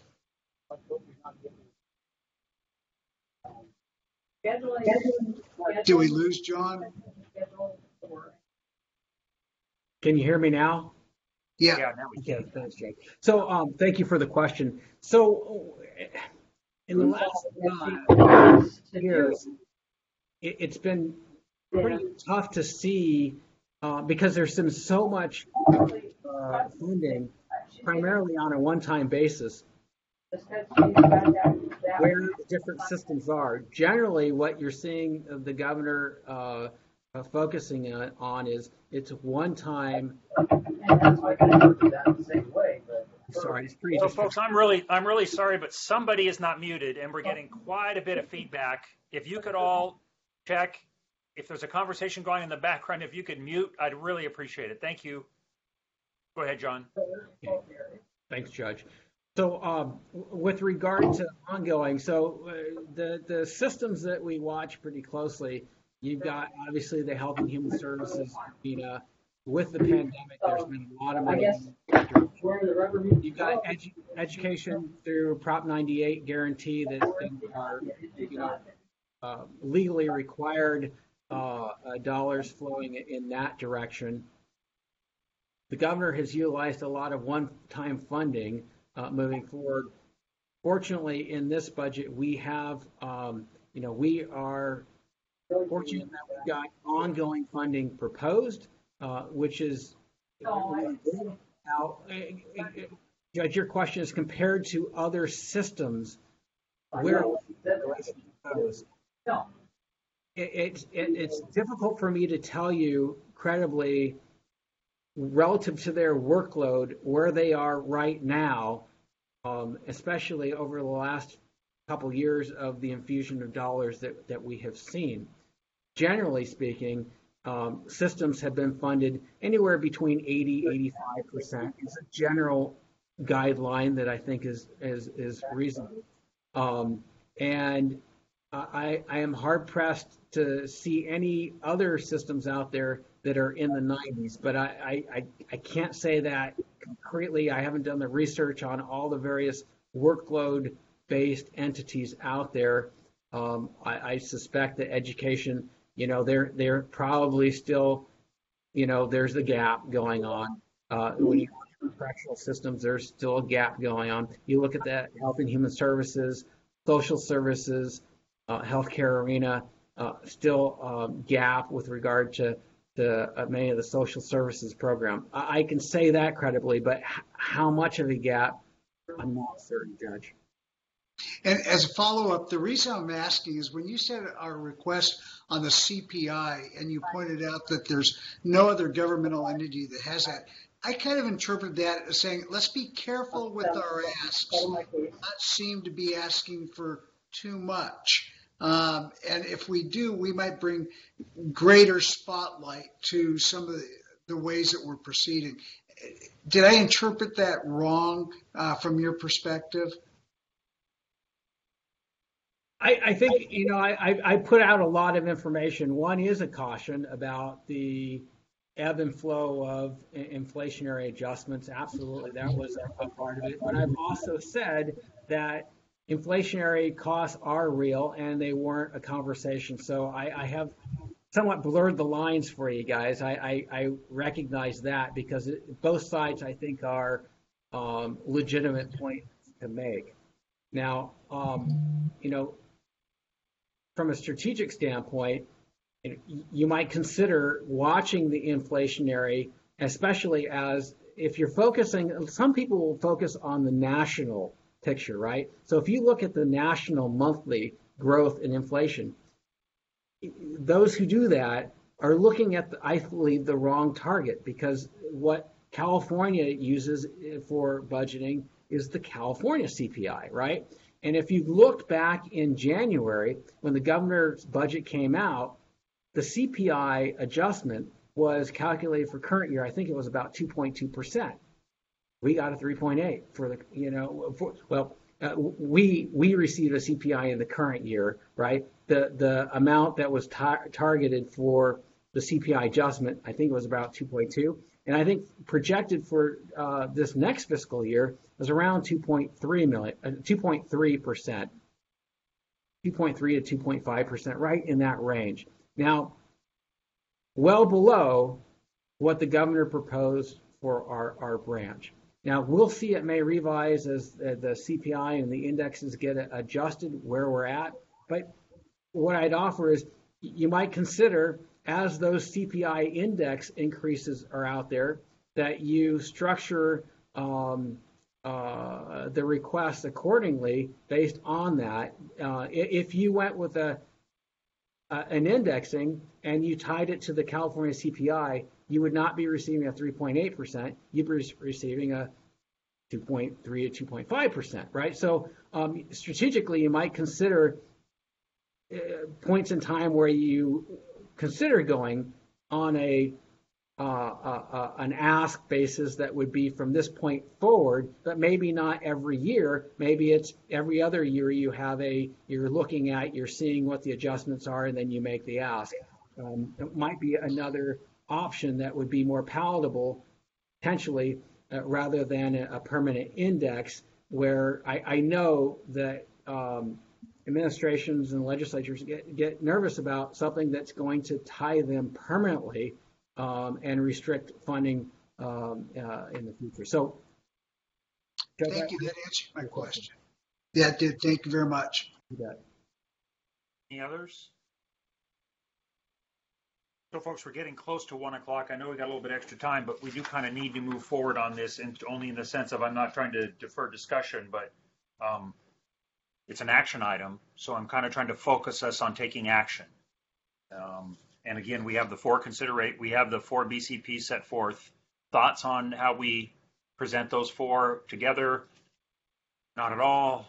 Do we lose John? Can you hear me now? Yeah. Now we can. Okay, thanks, Jake. So thank you for the question. So in the last years, it's been pretty tough to see because there's been so much funding, primarily on a one-time basis, where the different systems are. Generally, what you're seeing the governor focusing on is it's one-time. Sorry, it's pretty. So, folks, I'm really sorry, but somebody is not muted, and we're getting quite a bit of feedback. If you could all check if there's a conversation going on in the background, if you could mute, I'd really appreciate it. Thank you. Go ahead, John. Okay. Thanks, Judge. So, with regard to ongoing, the systems that we watch pretty closely, you've got obviously the Health and Human Services arena. With the pandemic, there's been a lot of money. You've got education through Prop 98 guarantee that are legally required dollars flowing in that direction. The governor has utilized a lot of one-time funding moving forward. Fortunately, in this budget, we have, we are fortunate that we've got ongoing funding proposed. Which is now, Judge, your question is compared to other systems where it's difficult for me to tell you credibly relative to their workload where they are right now, especially over the last couple of years of the infusion of dollars that we have seen. Generally speaking, systems have been funded anywhere between 80-85% is a general guideline that I think is reasonable. And I am hard pressed to see any other systems out there that are in the 90s, but I can't say that concretely. I haven't done the research on all the various workload-based entities out there. I suspect that education, they're probably still there's the gap going on. When you look at correctional systems, there's still a gap going on. You look at the health and human services, social services, healthcare arena, still gap with regard to many of the social services program. I can say that credibly, but how much of a gap, I'm not certain, Judge. And as a follow-up, the reason I'm asking is when you said our request on the CPI and you pointed out that there's no other governmental entity that has that, I kind of interpret that as saying, let's be careful with our asks, not seem to be asking for too much. And if we do, we might bring greater spotlight to some of the ways that we're proceeding. Did I interpret that wrong from your perspective? I think, I put out a lot of information. One is a caution about the ebb and flow of inflationary adjustments. Absolutely, that was a part of it. But I've also said that inflationary costs are real and they weren't a conversation. So I have somewhat blurred the lines for you guys. I recognize that because both sides, I think, are legitimate points to make. Now, from a strategic standpoint, you might consider watching the inflationary, especially as if you're focusing, some people will focus on the national picture, right? So if you look at the national monthly growth in inflation, those who do that are looking at, I believe, the wrong target, because what California uses for budgeting is the California CPI, right? And if you looked back in January, when the governor's budget came out, the CPI adjustment was calculated for current year. I think it was about 2.2%. We got a 3.8 for the, we received a CPI in the current year, right? The amount that was targeted for the CPI adjustment, I think it was about 2.2. And I think projected for this next fiscal year was around 2.3%, 2.3% to 2.5%, right in that range. Now, well below what the governor proposed for our branch. Now, we'll see it may revise as the CPI and the indexes get adjusted where we're at. But what I'd offer is you might consider, as those CPI index increases are out there, that you structure the request accordingly based on that. If you went with an indexing and you tied it to the California CPI, you would not be receiving a 3.8%. You'd be receiving a 2.3 to 2.5%, right? So strategically, you might consider points in time where you consider going on an ask basis that would be from this point forward, but maybe not every year. Maybe it's every other year you're looking at, you're seeing what the adjustments are, and then you make the ask. It might be another option that would be more palatable, potentially, rather than a permanent index, where I know that administrations and legislatures get nervous about something that's going to tie them permanently and restrict funding in the future. So, thank you. That answered my question. That did. Thank you very much. Any others? So, folks, we're getting close to 1 o'clock. I know we got a little bit extra time, but we do kind of need to move forward on this, and only in the sense of I'm not trying to defer discussion, but it's an action item. So I'm kind of trying to focus us on taking action. And again, we have the four BCPs set forth. Thoughts on how we present those four together? Not at all.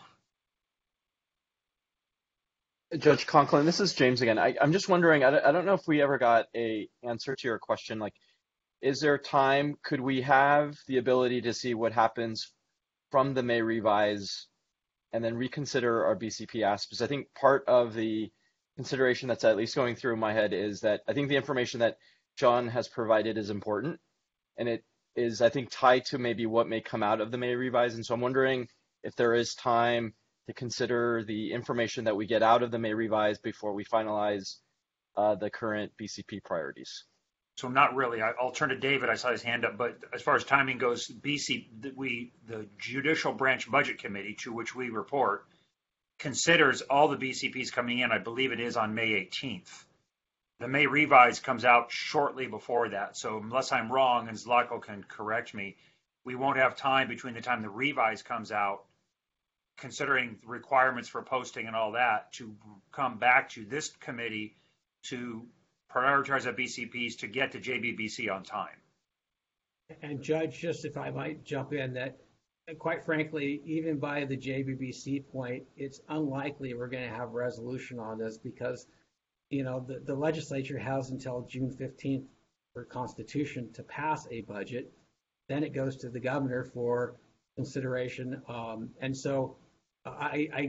Judge Conklin, this is James again. I'm just wondering, I don't know if we ever got a answer to your question. Like, is there time? Could we have the ability to see what happens from the May revise and then reconsider our BCP asks? Because I think part of the consideration that's at least going through my head is that I think the information that John has provided is important, and it is, I think, tied to maybe what may come out of the May revise. And so I'm wondering if there is time to consider the information that we get out of the May revise before we finalize the current BCP priorities. So not really. I'll turn to David. I saw his hand up, but as far as timing goes, the Judicial Branch Budget Committee, to which we report, considers all the BCPs coming in. I believe it is on May 18th. The May revise comes out shortly before that. So unless I'm wrong, and Zlatko can correct me, we won't have time between the time the revise comes out, considering requirements for posting and all that, to come back to this committee to prioritize our BCPs to get to JBBC on time. And Judge, just if I might jump in, that quite frankly, even by the JBBC point, it's unlikely we're going to have resolution on this because, the legislature has until June 15th for Constitution to pass a budget. Then it goes to the governor for consideration. And so I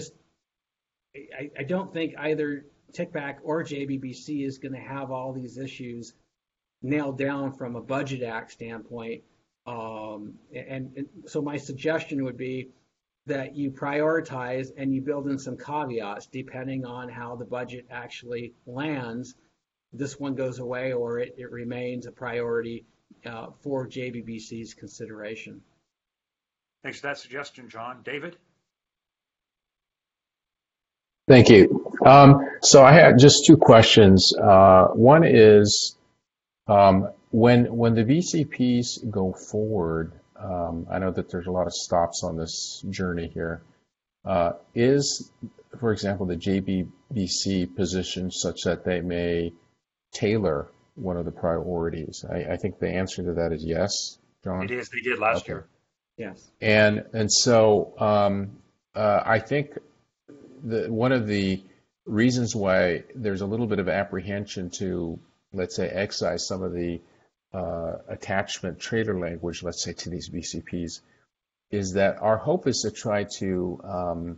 don't think either TICBAC or JBBC is going to have all these issues nailed down from a Budget Act standpoint. And so my suggestion would be that you prioritize and you build in some caveats depending on how the budget actually lands. This one goes away or it remains a priority for JBBC's consideration. Thanks for that suggestion, John. David? Thank you. So I had just two questions. One is when the VCPs go forward, I know that there's a lot of stops on this journey here. Is, for example, the JBBC positioned such that they may tailor one of the priorities? I think the answer to that is yes, John? It is. They did last year. Yes. And so I think one of the reasons why there's a little bit of apprehension to, let's say, excise some of the attachment trailer language, let's say, to these VCPs, is that our hope is to try to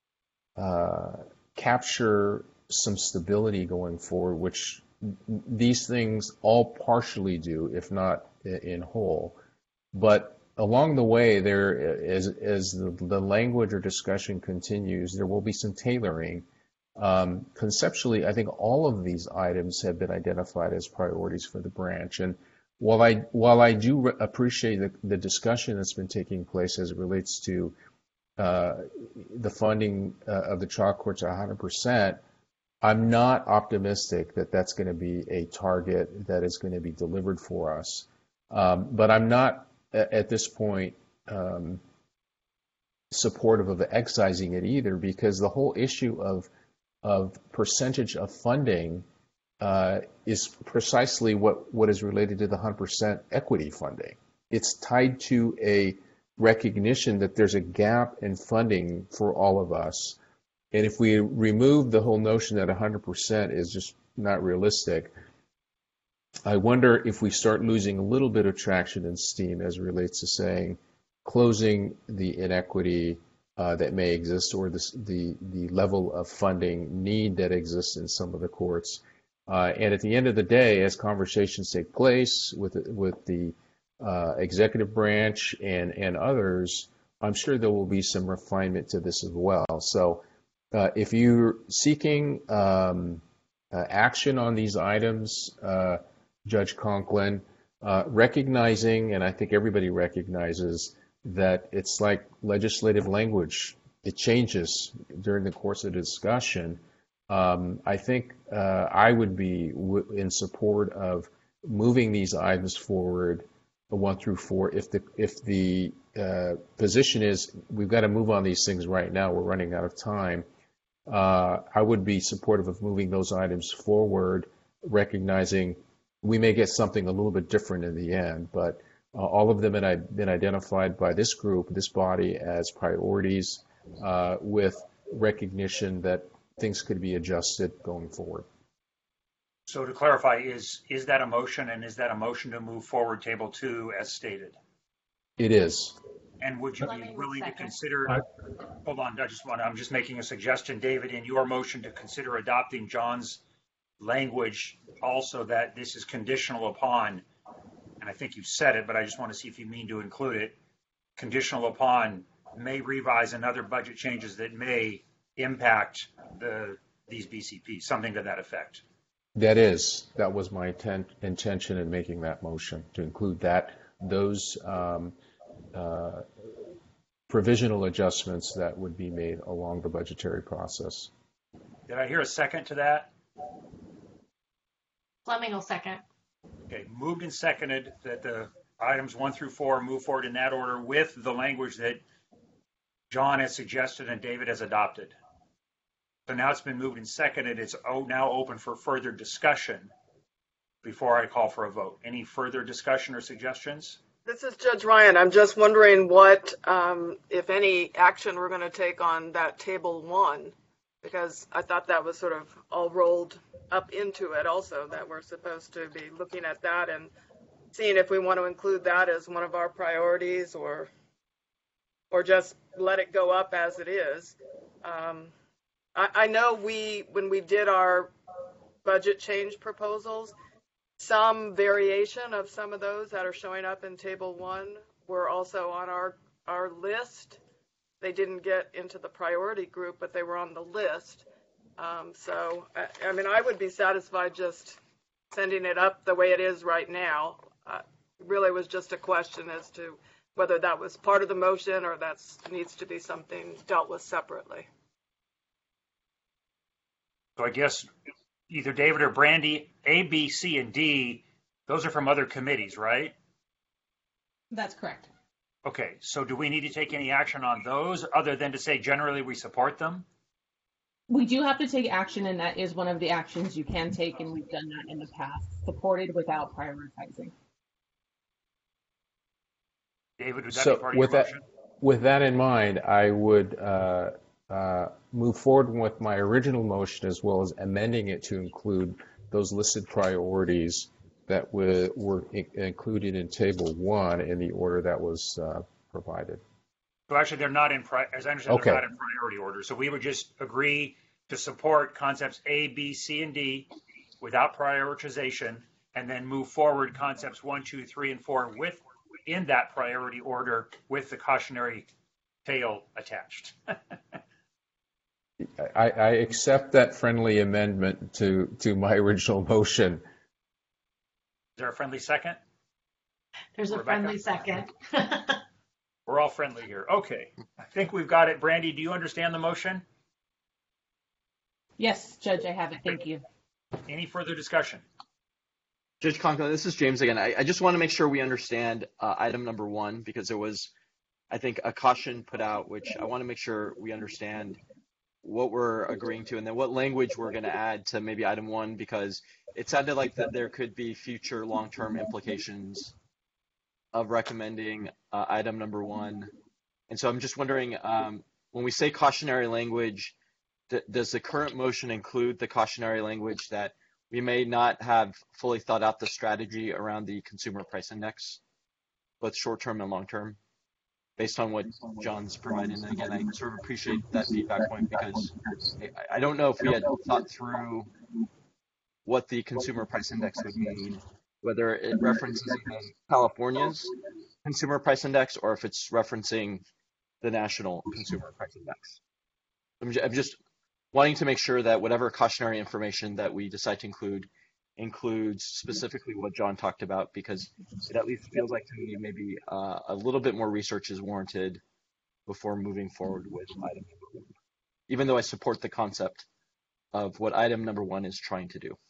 capture some stability going forward, which these things all partially do, if not in whole. But along the way, as the language or discussion continues, there will be some tailoring. Conceptually, I think all of these items have been identified as priorities for the branch. And while I do appreciate the discussion that's been taking place as it relates to the funding of the trial courts at 100%, I'm not optimistic that that's going to be a target that is going to be delivered for us. But I'm not at this point supportive of excising it either, because the whole issue of percentage of funding is precisely what is related to the 100% equity funding. It's tied to a recognition that there's a gap in funding for all of us. And if we remove the whole notion that 100% is just not realistic, I wonder if we start losing a little bit of traction and steam as it relates to saying closing the inequity that may exist, or the level of funding need that exists in some of the courts. And at the end of the day, as conversations take place with the executive branch and others, I'm sure there will be some refinement to this as well. So if you're seeking action on these items, Judge Conklin, recognizing, and I think everybody recognizes, that it's like legislative language. It changes during the course of the discussion. I think I would be in support of moving these items forward, 1 through 4, if the position is we've got to move on these things right now, we're running out of time. I would be supportive of moving those items forward, recognizing we may get something a little bit different in the end, but all of them have been identified by this group, this body, as priorities, with recognition that things could be adjusted going forward. So to clarify, is that a motion, and is that a motion to move forward Table 2 as stated? It is. And would you be willing to consider, hold on, I'm just making a suggestion, David, in your motion to consider adopting John's language also, that this is conditional upon, and I think you said it, but I just want to see if you mean to include it, conditional upon may revise and other budget changes that may impact these BCPs, something to that effect. That was my intention in making that motion, to include those provisional adjustments that would be made along the budgetary process. Did I hear a second to that? Fleming will second. Okay, moved and seconded that the items 1 through 4 move forward in that order with the language that John has suggested and David has adopted. So now it's been moved and seconded. It's now open for further discussion before I call for a vote. Any further discussion or suggestions? This is Judge Ryan. I'm just wondering what, if any, action we're going to take on that table 1, because I thought that was sort of all rolled up into it also, that we're supposed to be looking at that and seeing if we want to include that as one of our priorities or just let it go up as it is. I know when we did our budget change proposals, some variation of some of those that are showing up in table 1 were also on our list. They didn't get into the priority group, but they were on the list. So, I mean, I would be satisfied just sending it up the way it is right now. Really was just a question as to whether that was part of the motion or that needs to be something dealt with separately. So I guess either David or Brandy, A, B, C, and D, those are from other committees, right? That's correct. Okay, so do we need to take any action on those other than to say generally we support them? We do have to take action, and that is one of the actions you can take, and we've done that in the past, supported without prioritizing. David, would that be part of your motion? With that in mind, I would move forward with my original motion as well as amending it to include those listed priorities that were included in Table 1 in the order that was provided. So actually, they're not in, as I understand, they're not in priority order. So we would just agree to support concepts A, B, C, and D without prioritization, and then move forward concepts 1, 2, 3, and 4 in that priority order with the cautionary tale attached. I accept that friendly amendment to my original motion. Is there a friendly second? There's a Rebecca? friendly second. We're all friendly here. Okay. I think we've got it. Brandy, do you understand the motion? Yes, Judge, I have it. Thank you. Any further discussion? Judge Conklin, this is James again. I just want to make sure we understand item number 1, because there was, I think, a caution put out, which I want to make sure we understand what we're agreeing to and then what language we're going to add to maybe item 1, because it sounded like that there could be future long-term implications of recommending item number 1. And so I'm just wondering, when we say cautionary language, does the current motion include the cautionary language that we may not have fully thought out the strategy around the consumer price index, both short-term and long-term, based on what John's provided? And again, I sort of appreciate that feedback point, because I don't know if we had thought through what the consumer price index would mean, whether it references California's consumer price index or if it's referencing the national consumer price index. I'm just wanting to make sure that whatever cautionary information that we decide to include includes specifically what John talked about, because it at least feels like to me maybe a little bit more research is warranted before moving forward with item number 1, even though I support the concept of what item number 1 is trying to do.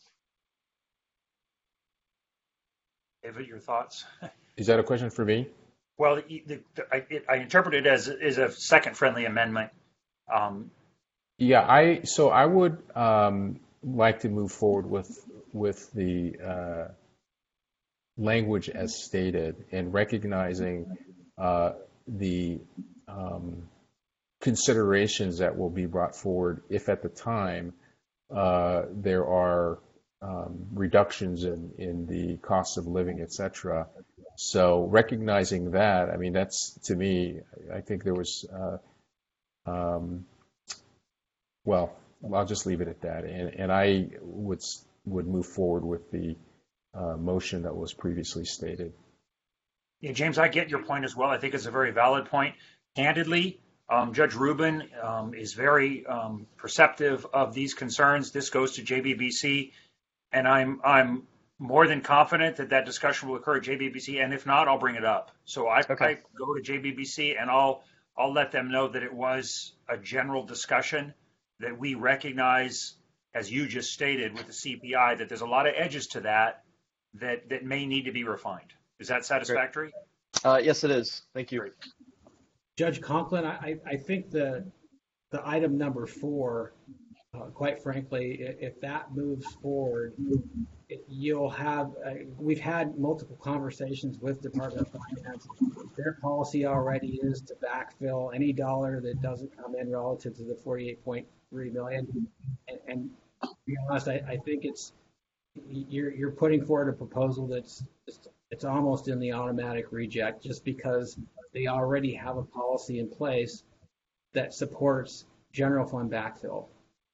David, your thoughts? Is that a question for me? Well, I interpret it as a second friendly amendment. Yeah, I would like to move forward with the language as stated, and recognizing the considerations that will be brought forward if at the time there are reductions in the cost of living, et cetera. So recognizing that, I mean, that's, to me, I think there was, well, I'll just leave it at that. And I would move forward with the motion that was previously stated. Yeah, James, I get your point as well. I think it's a very valid point. Candidly, Judge Rubin is very perceptive of these concerns. This goes to JBBC. And I'm more than confident that that discussion will occur at JBBC. And if not, I'll bring it up. So I go to JBBC and I'll let them know that it was a general discussion, that we recognize, as you just stated with the CPI, that there's a lot of edges to that may need to be refined. Is that satisfactory? Yes, it is. Thank you. Judge Conklin, I think the item number 4, quite frankly, if that moves forward, you'll have, we've had multiple conversations with Department of Finance. Their policy already is to backfill any dollar that doesn't come in relative to the 48.3 million. And to be honest, I think you're putting forward a proposal that's it's almost in the automatic reject, just because they already have a policy in place that supports general fund backfill.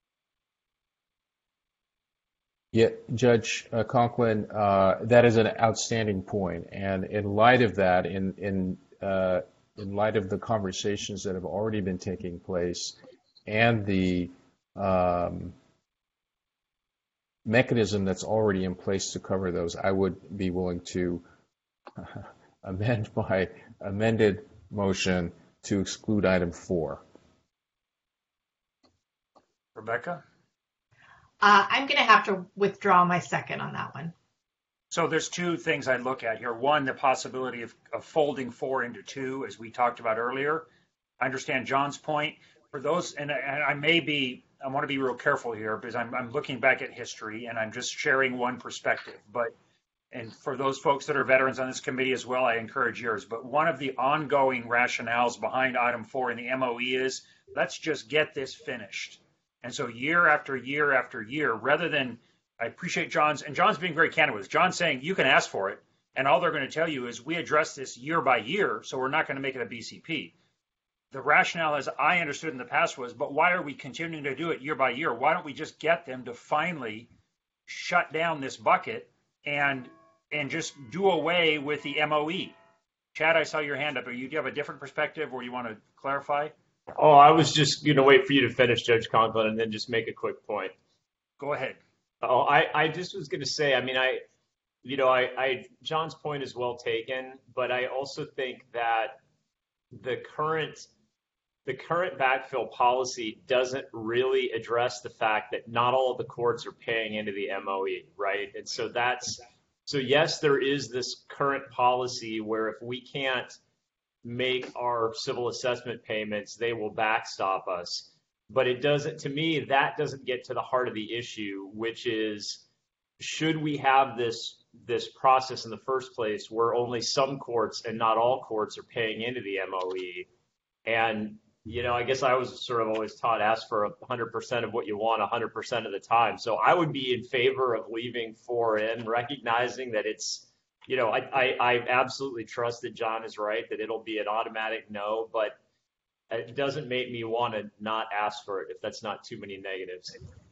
Yeah, Judge Conklin, that is an outstanding point. And in light of that, in light of the conversations that have already been taking place and the mechanism that's already in place to cover those, I would be willing to amend my amended motion to exclude item 4. Rebecca? I'm going to have to withdraw my second on that one. So there's two things I look at here. One, the possibility of folding 4 into 2, as we talked about earlier. I understand John's point. For those, and I want to be real careful here because I'm looking back at history and I'm just sharing one perspective. And for those folks that are veterans on this committee as well, I encourage yours. But one of the ongoing rationales behind item 4 in the MOE is, let's just get this finished. And so year after year after year, rather than, I appreciate John's being very candid with us. John's saying you can ask for it, and all they're going to tell you is we address this year by year, so we're not going to make it a BCP. The rationale, as I understood in the past, was, but why are we continuing to do it year by year? Why don't we just get them to finally shut down this bucket and just do away with the MOE? Chad, I saw your hand up. Do you have a different perspective, or you want to clarify? Oh, I was just going to wait for you to finish, Judge Conklin, and then just make a quick point. Go ahead. Oh, I just was going to say, I mean, John's point is well taken, but I also think that the current backfill policy doesn't really address the fact that not all of the courts are paying into the MOE, right? And so yes, there is this current policy where if we can't make our civil assessment payments, they will backstop us. But it doesn't, to me, that doesn't get to the heart of the issue, which is, should we have this process in the first place where only some courts and not all courts are paying into the MOE? And, I guess I was sort of always taught, ask for 100% of what you want 100% of the time. So I would be in favor of leaving 4 in, recognizing that it's, I absolutely trust that John is right, that it'll be an automatic no, but it doesn't make me want to not ask for it if that's not too many negatives.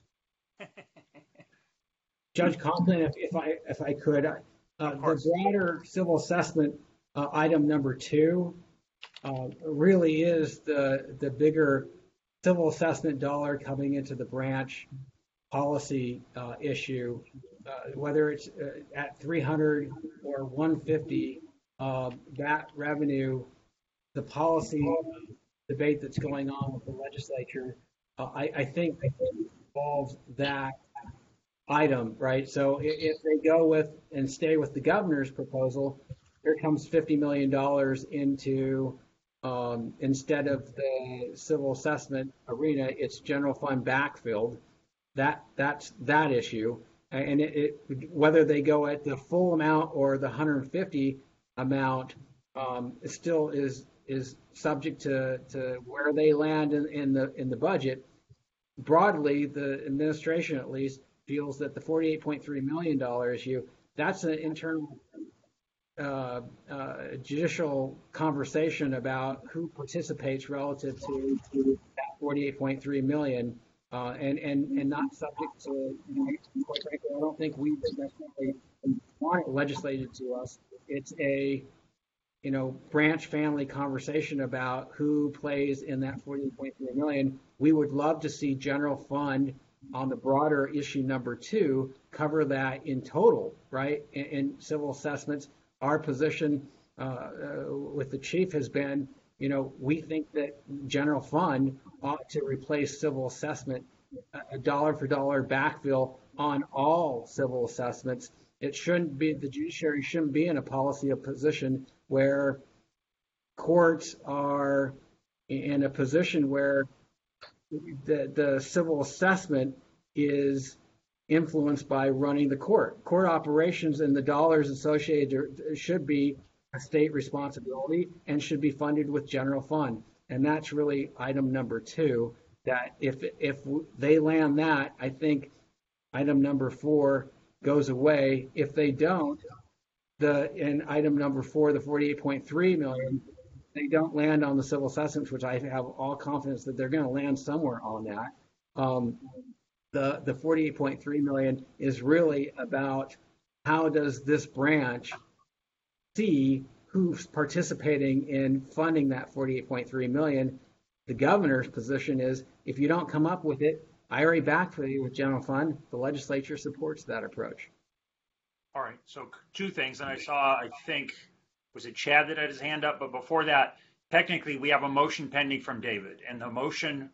Judge Conklin, if I could, the broader civil assessment item number 2 really is the bigger civil assessment dollar coming into the branch policy issue, whether it's at 300 or 150, that revenue, the policy debate that's going on with the legislature, I think involves that item, right? So if they go with and stay with the governor's proposal, here comes $50 million into, instead of the civil assessment arena, it's general fund backfilled. That's that issue. And whether they go at the full amount or the 150 amount, it still is subject to where they land in the budget. Broadly, the administration at least feels that the $48.3 million issue, that's an internal judicial conversation about who participates relative to that $48.3 million, and not subject to, quite frankly, I don't think we would necessarily want it legislated to us. It's a branch family conversation about who plays in that $48.3 million. We would love to see general fund on the broader issue number 2, cover that in total, right? In civil assessments, our position with the chief has been, we think that general fund ought to replace civil assessment, a dollar for dollar backfill on all civil assessments. It shouldn't be, the judiciary shouldn't be in a policy of position where courts are in a position where the civil assessment is influenced by running the court. Court operations and the dollars associated should be a state responsibility and should be funded with general fund. And that's really item number 2, that if they land that, I think item number 4 goes away. If they don't, in item number 4, the 48.3 million, they don't land on the civil assessments, which I have all confidence that they're going to land somewhere on that. The 48.3 million is really about how does this branch see who's participating in funding that 48.3 million. The governor's position is, if you don't come up with it, I already backfill you with general fund. The legislature supports that approach. All right, so 2 things, and I think, was it Chad that had his hand up? But before that, technically, we have a motion pending from David, and the motion,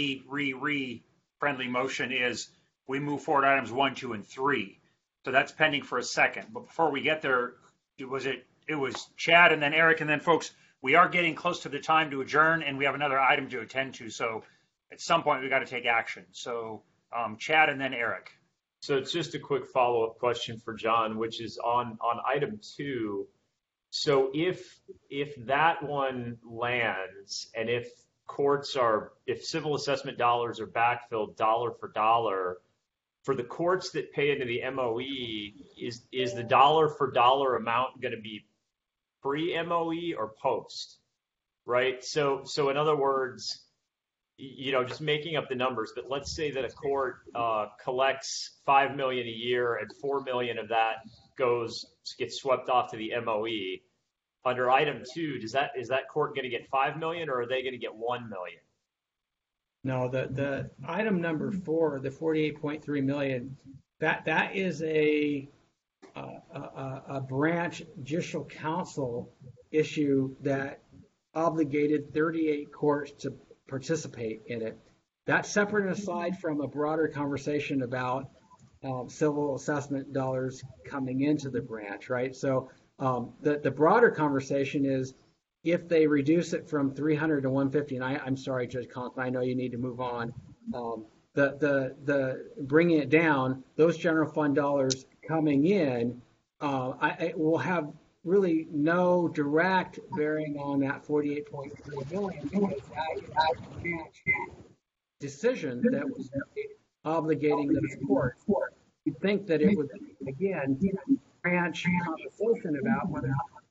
friendly motion is we move forward items 1, 2, and 3. So that's pending for a second. But before we get there, it was Chad and then Eric, and then folks, we are getting close to the time to adjourn, and we have another item to attend to. So at some point, we got to take action. So Chad and then Eric. So it's just a quick follow-up question for John, which is on item 2. So if that one lands, and if civil assessment dollars are backfilled dollar for dollar, for the courts that pay into the MOE, is the dollar for dollar amount going to be pre-MOE or post, right? So in other words, just making up the numbers, but let's say that a court collects $5 million a year and $4 million of that gets swept off to the MOE. Under item 2, is that court going to get $5 million, or are they going to get $1 million? No, the item number 4, the 48.3 million, that is a branch judicial council issue that obligated 38 courts to participate in it. That's separate and aside from a broader conversation about civil assessment dollars coming into the branch, right? So the broader conversation is, if they reduce it from 300 to 150, and I'm sorry, Judge Conklin, I know you need to move on. The bringing it down, those general fund dollars coming in, I will have really no direct bearing on that 48.3 million, because that decision that was made obligating the court. You'd think that it would, again, branch conversation about whether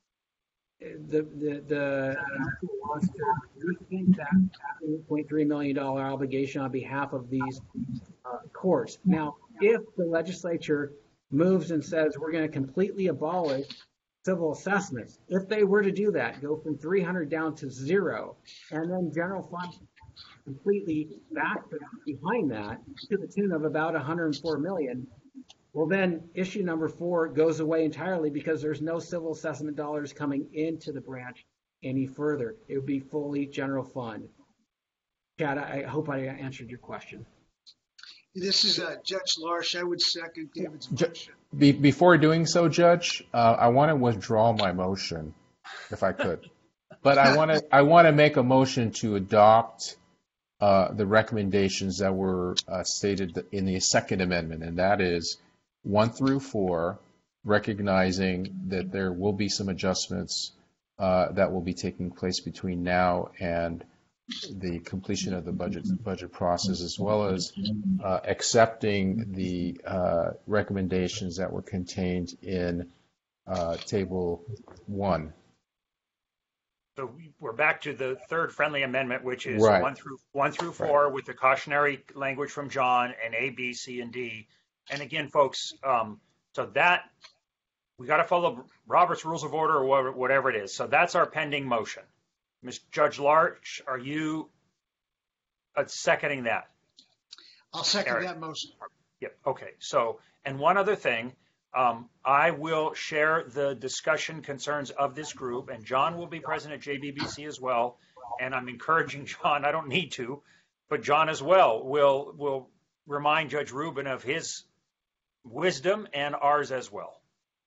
the wants to rethink that $8.3 million obligation on behalf of these courts. Now, if the legislature moves and says we're going to completely abolish civil assessments, if they were to do that, go from 300 down to 0, and then general fund completely back behind that to the tune of about 104 million, well, then issue number 4 goes away entirely, because there's no civil assessment dollars coming into the branch any further. It would be fully general fund. Chad, I hope I answered your question. This is Judge Larsch. I would second David's motion. Before doing so, Judge, I want to withdraw my motion, if I could. But I want to make a motion to adopt the recommendations that were stated in the second amendment, and that is 1 through 4, recognizing that there will be some adjustments that will be taking place between now and the completion of the budget process, as well as accepting the recommendations that were contained in table 1. So we're back to the third friendly amendment, which is right. 1 through 4, with the cautionary language from John, and A, B, C, and D. And again, folks, so that we got to follow Robert's Rules of Order or whatever it is. So that's our pending motion. Ms. Judge Larch, are you seconding that? I'll second Eric. that motion. Yep. Okay. So, and one other thing, I will share the discussion concerns of this group, and John will be present at JBBC as well. And I'm encouraging John, I don't need to, but John as well will remind Judge Rubin of his wisdom and ours as well.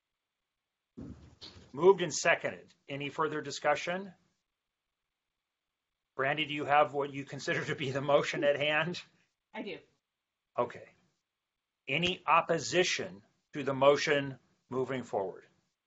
Moved and seconded. Any further discussion? Brandy, do you have what you consider to be the motion at hand? I do. Okay. Any opposition to the motion moving forward?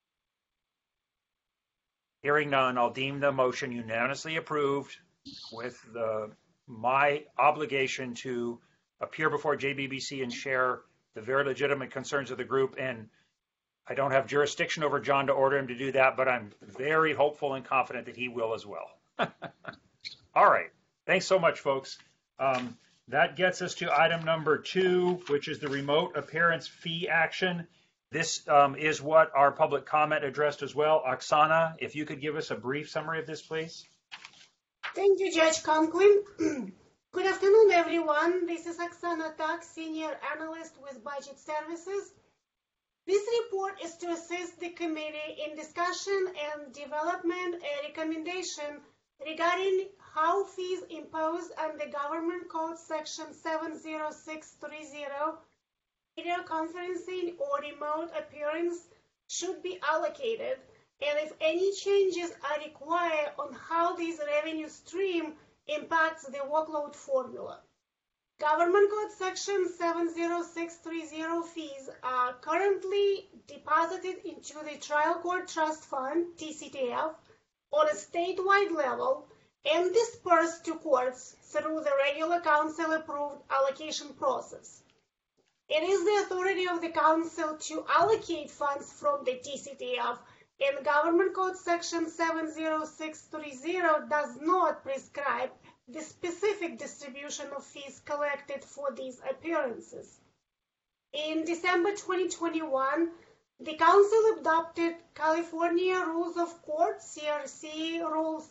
Hearing none, I'll deem the motion unanimously approved with my obligation to appear before JBBC and share the very legitimate concerns of the group. And I don't have jurisdiction over John to order him to do that, but I'm very hopeful and confident that he will as well. All right. Thanks so much, folks. That gets us to item number 2, which is the remote appearance fee action. This is what our public comment addressed as well. Oksana, if you could give us a brief summary of this, please. Thank you, Judge Conklin. Good afternoon, everyone. This is Oksana Tak, Senior Analyst with Budget Services. This report is to assist the committee in discussion and development a recommendation regarding how fees imposed under Government Code Section 70630, video conferencing or remote appearance, should be allocated, and if any changes are required on how this revenue stream impacts the workload formula. Government Code Section 70630 fees are currently deposited into the Trial Court Trust Fund, TCTF, on a statewide level and dispersed to courts through the regular council-approved allocation process. It is the authority of the council to allocate funds from the TCTF, and Government Code Section 70630 does not prescribe the specific distribution of fees collected for these appearances. In December 2021, the Council adopted California Rules of Court, CRC Rule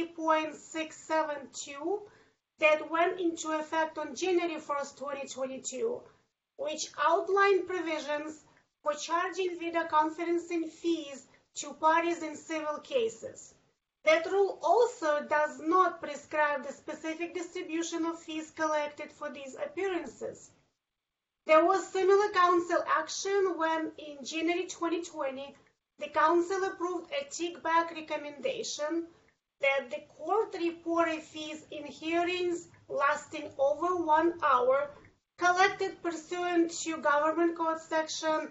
3.672, that went into effect on January 1st, 2022, which outlined provisions for charging video conferencing fees to parties in civil cases. That rule also does not prescribe the specific distribution of fees collected for these appearances. There was similar council action when, in January 2020, the council approved a take-back recommendation that the court reported fees in hearings lasting over 1 hour collected pursuant to Government Code Section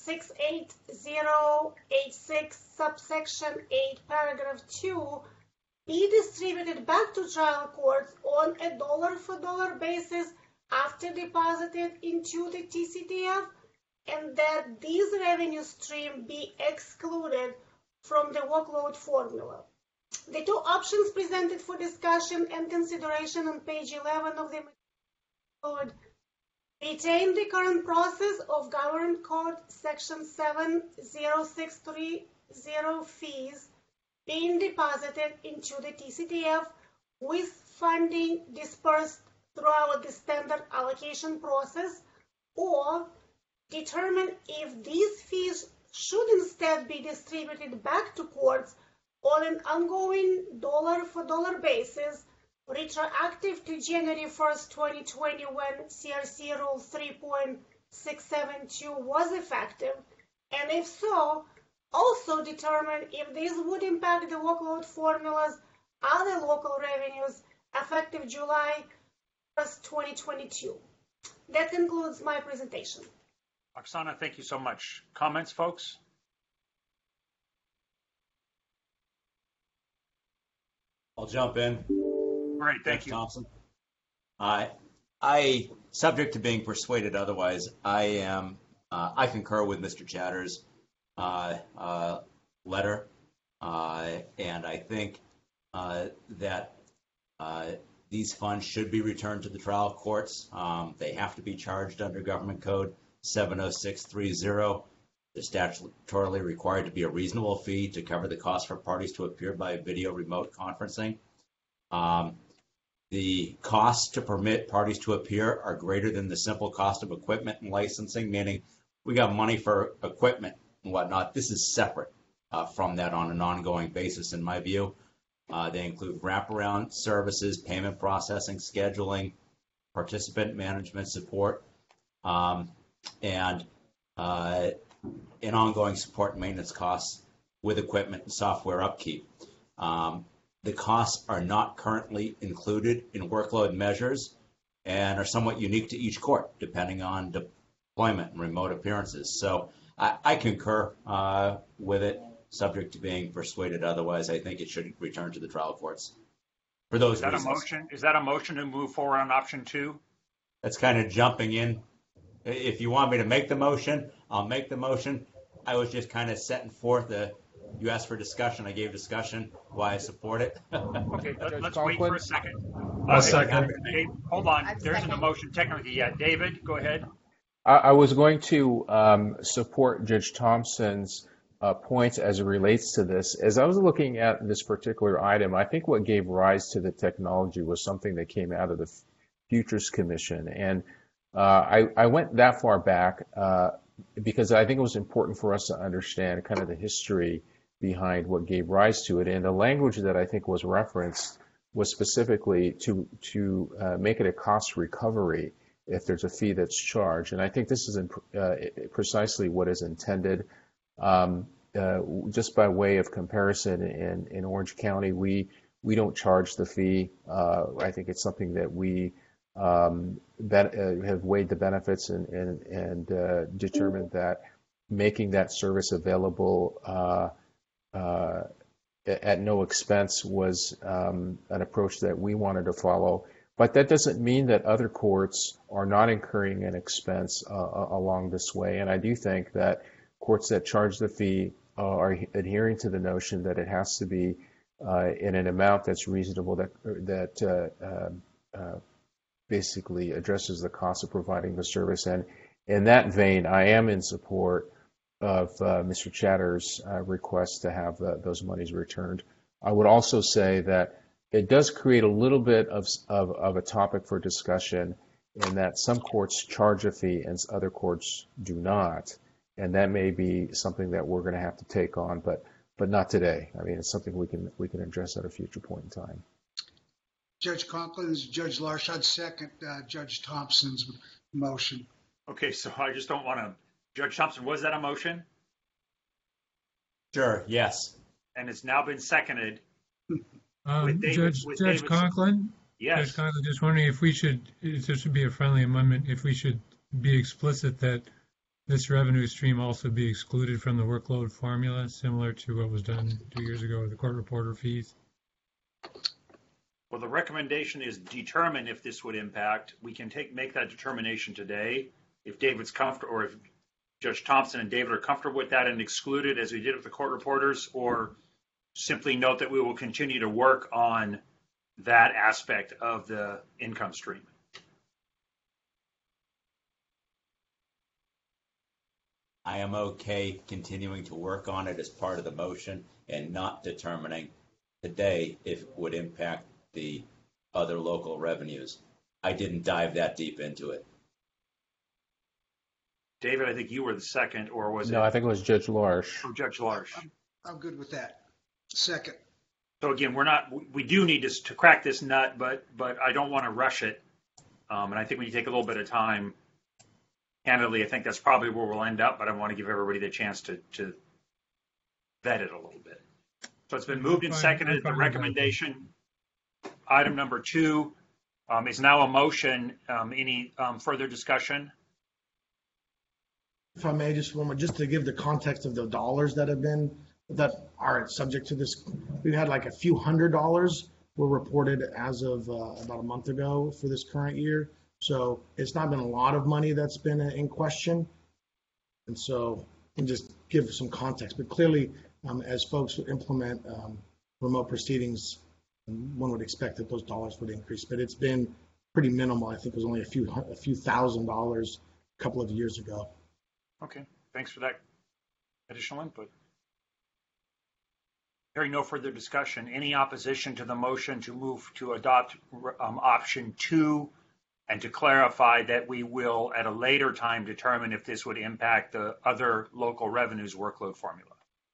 68086, subsection 8, paragraph 2, be distributed back to trial courts on a dollar-for-dollar basis after deposited into the TCTF, and that these revenue stream be excluded from the workload formula. The two options presented for discussion and consideration on page 11 of the code retain the current process of Government Code Section 70630 fees being deposited into the TCTF with funding dispersed throughout the standard allocation process, or determine if these fees should instead be distributed back to courts on an ongoing dollar-for-dollar basis, retroactive to January 1st, 2020, when CRC Rule 3.672 was effective, and if so, also determine if this would impact the workload formula's other local revenues effective July 1st, 2022. That concludes my presentation. Oksana, thank you so much. Comments, folks? I'll jump in. Great, thank you. Thompson. Subject to being persuaded otherwise, I concur with Mr. Chatter's letter, and I think that these funds should be returned to the trial courts. They have to be charged under Government Code 70630. They're statutorily required to be a reasonable fee to cover the cost for parties to appear by video remote conferencing. the costs to permit parties to appear are greater than the simple cost of equipment and licensing, meaning we got money for equipment and whatnot. This is separate from that on an ongoing basis, in my view. They include wraparound services, payment processing, scheduling, participant management support, and ongoing support and maintenance costs with equipment and software upkeep. The costs are not currently included in workload measures and are somewhat unique to each court, depending on deployment and remote appearances. So I concur with it, subject to being persuaded otherwise. I think it should return to the trial courts for those reasons. Is that a motion to move forward on option 2? That's kind of jumping in. If you want me to make the motion, I'll make the motion. I was just kind of setting forth you asked for discussion. I gave discussion why I support it. Okay, let's wait for a second. I'll second. Dave, hold on. There isn't a motion technically yet. David, go ahead. I was going to support Judge Thompson's points as it relates to this. As I was looking at this particular item, I think what gave rise to the technology was something that came out of the Futures Commission. And I went that far back because I think it was important for us to understand kind of the history behind what gave rise to it. And the language that I think was referenced was specifically to make it a cost recovery if there's a fee that's charged. And I think this is precisely what is intended. Just by way of comparison, in Orange County, we don't charge the fee. I think it's something that we have weighed the benefits and determined that making that service available at no expense was an approach that we wanted to follow. But that doesn't mean that other courts are not incurring an expense along this way. And I do think that courts that charge the fee are adhering to the notion that it has to be in an amount that's reasonable, that basically addresses the cost of providing the service. And in that vein, I am in support of Mr. Chatter's request to have those monies returned. I would also say that it does create a little bit of a topic for discussion in that some courts charge a fee and other courts do not. And that may be something that we're going to have to take on, but not today. I mean, it's something we can address at a future point in time. Judge Conklin, this is Judge Larsh. I'd second Judge Thompson's motion. Okay, so I just don't want to. Judge Thompson, was that a motion? Sure, yes. And it's now been seconded. Judge Conklin? Yes. Judge Conklin, just wondering if this should be a friendly amendment, if we should be explicit that this revenue stream also be excluded from the workload formula, similar to what was done 2 years ago with the court reporter fees. Well, the recommendation is determine if this would impact. We can make that determination today. If David's comfortable, or if Judge Thompson and David are comfortable with that and exclude it as we did with the court reporters, or simply note that we will continue to work on that aspect of the income stream. I am okay continuing to work on it as part of the motion and not determining today if it would impact the other local revenues. I didn't dive that deep into it. David, I think you were the second, or was it? No, I think it was Judge Larsh. Oh, Judge Larsh. I'm good with that. Second. So again, we do need to crack this nut, but I don't want to rush it. And I think when you take a little bit of time, candidly, I think that's probably where we'll end up, but I want to give everybody the chance to vet it a little bit. So it's been moved and seconded. The recommendation, item number 2, is now a motion. Any further discussion? If I may, just to give the context of the dollars that are subject to this, we've had like a few $100s were reported as of about a month ago for this current year. So it's not been a lot of money that's been in question. And so and just give some context, but clearly as folks implement remote proceedings, one would expect that those dollars would increase, but it's been pretty minimal. I think it was only a few $1,000s a couple of years ago. Okay, thanks for that additional input. Hearing no further discussion, any opposition to the motion to move to adopt option 2 and to clarify that we will at a later time determine if this would impact the other local revenues workload formula?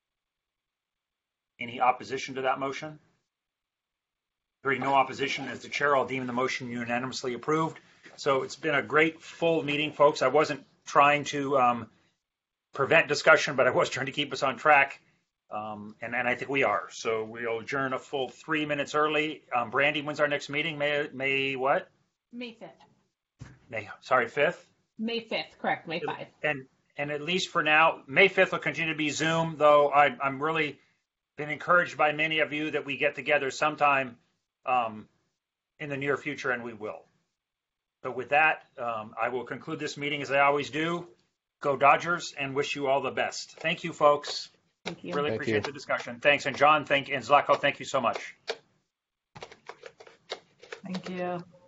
Any opposition to that motion? Hearing no opposition, as the chair, I'll deem the motion unanimously approved. So it's been a great full meeting, folks. I wasn't trying to prevent discussion, but I was trying to keep us on track. And I think we are. So we'll adjourn a full 3 minutes early. Brandy, when's our next meeting? May what? May 5th. Sorry, 5th? May 5th, correct, May 5th. And at least for now, May 5th will continue to be Zoom, though I'm really been encouraged by many of you that we get together sometime in the near future, and we will. So with that, I will conclude this meeting as I always do. Go Dodgers, and wish you all the best. Thank you, folks. Thank you. Really appreciate the discussion. Thanks. And John, and Zlatko, thank you so much. Thank you.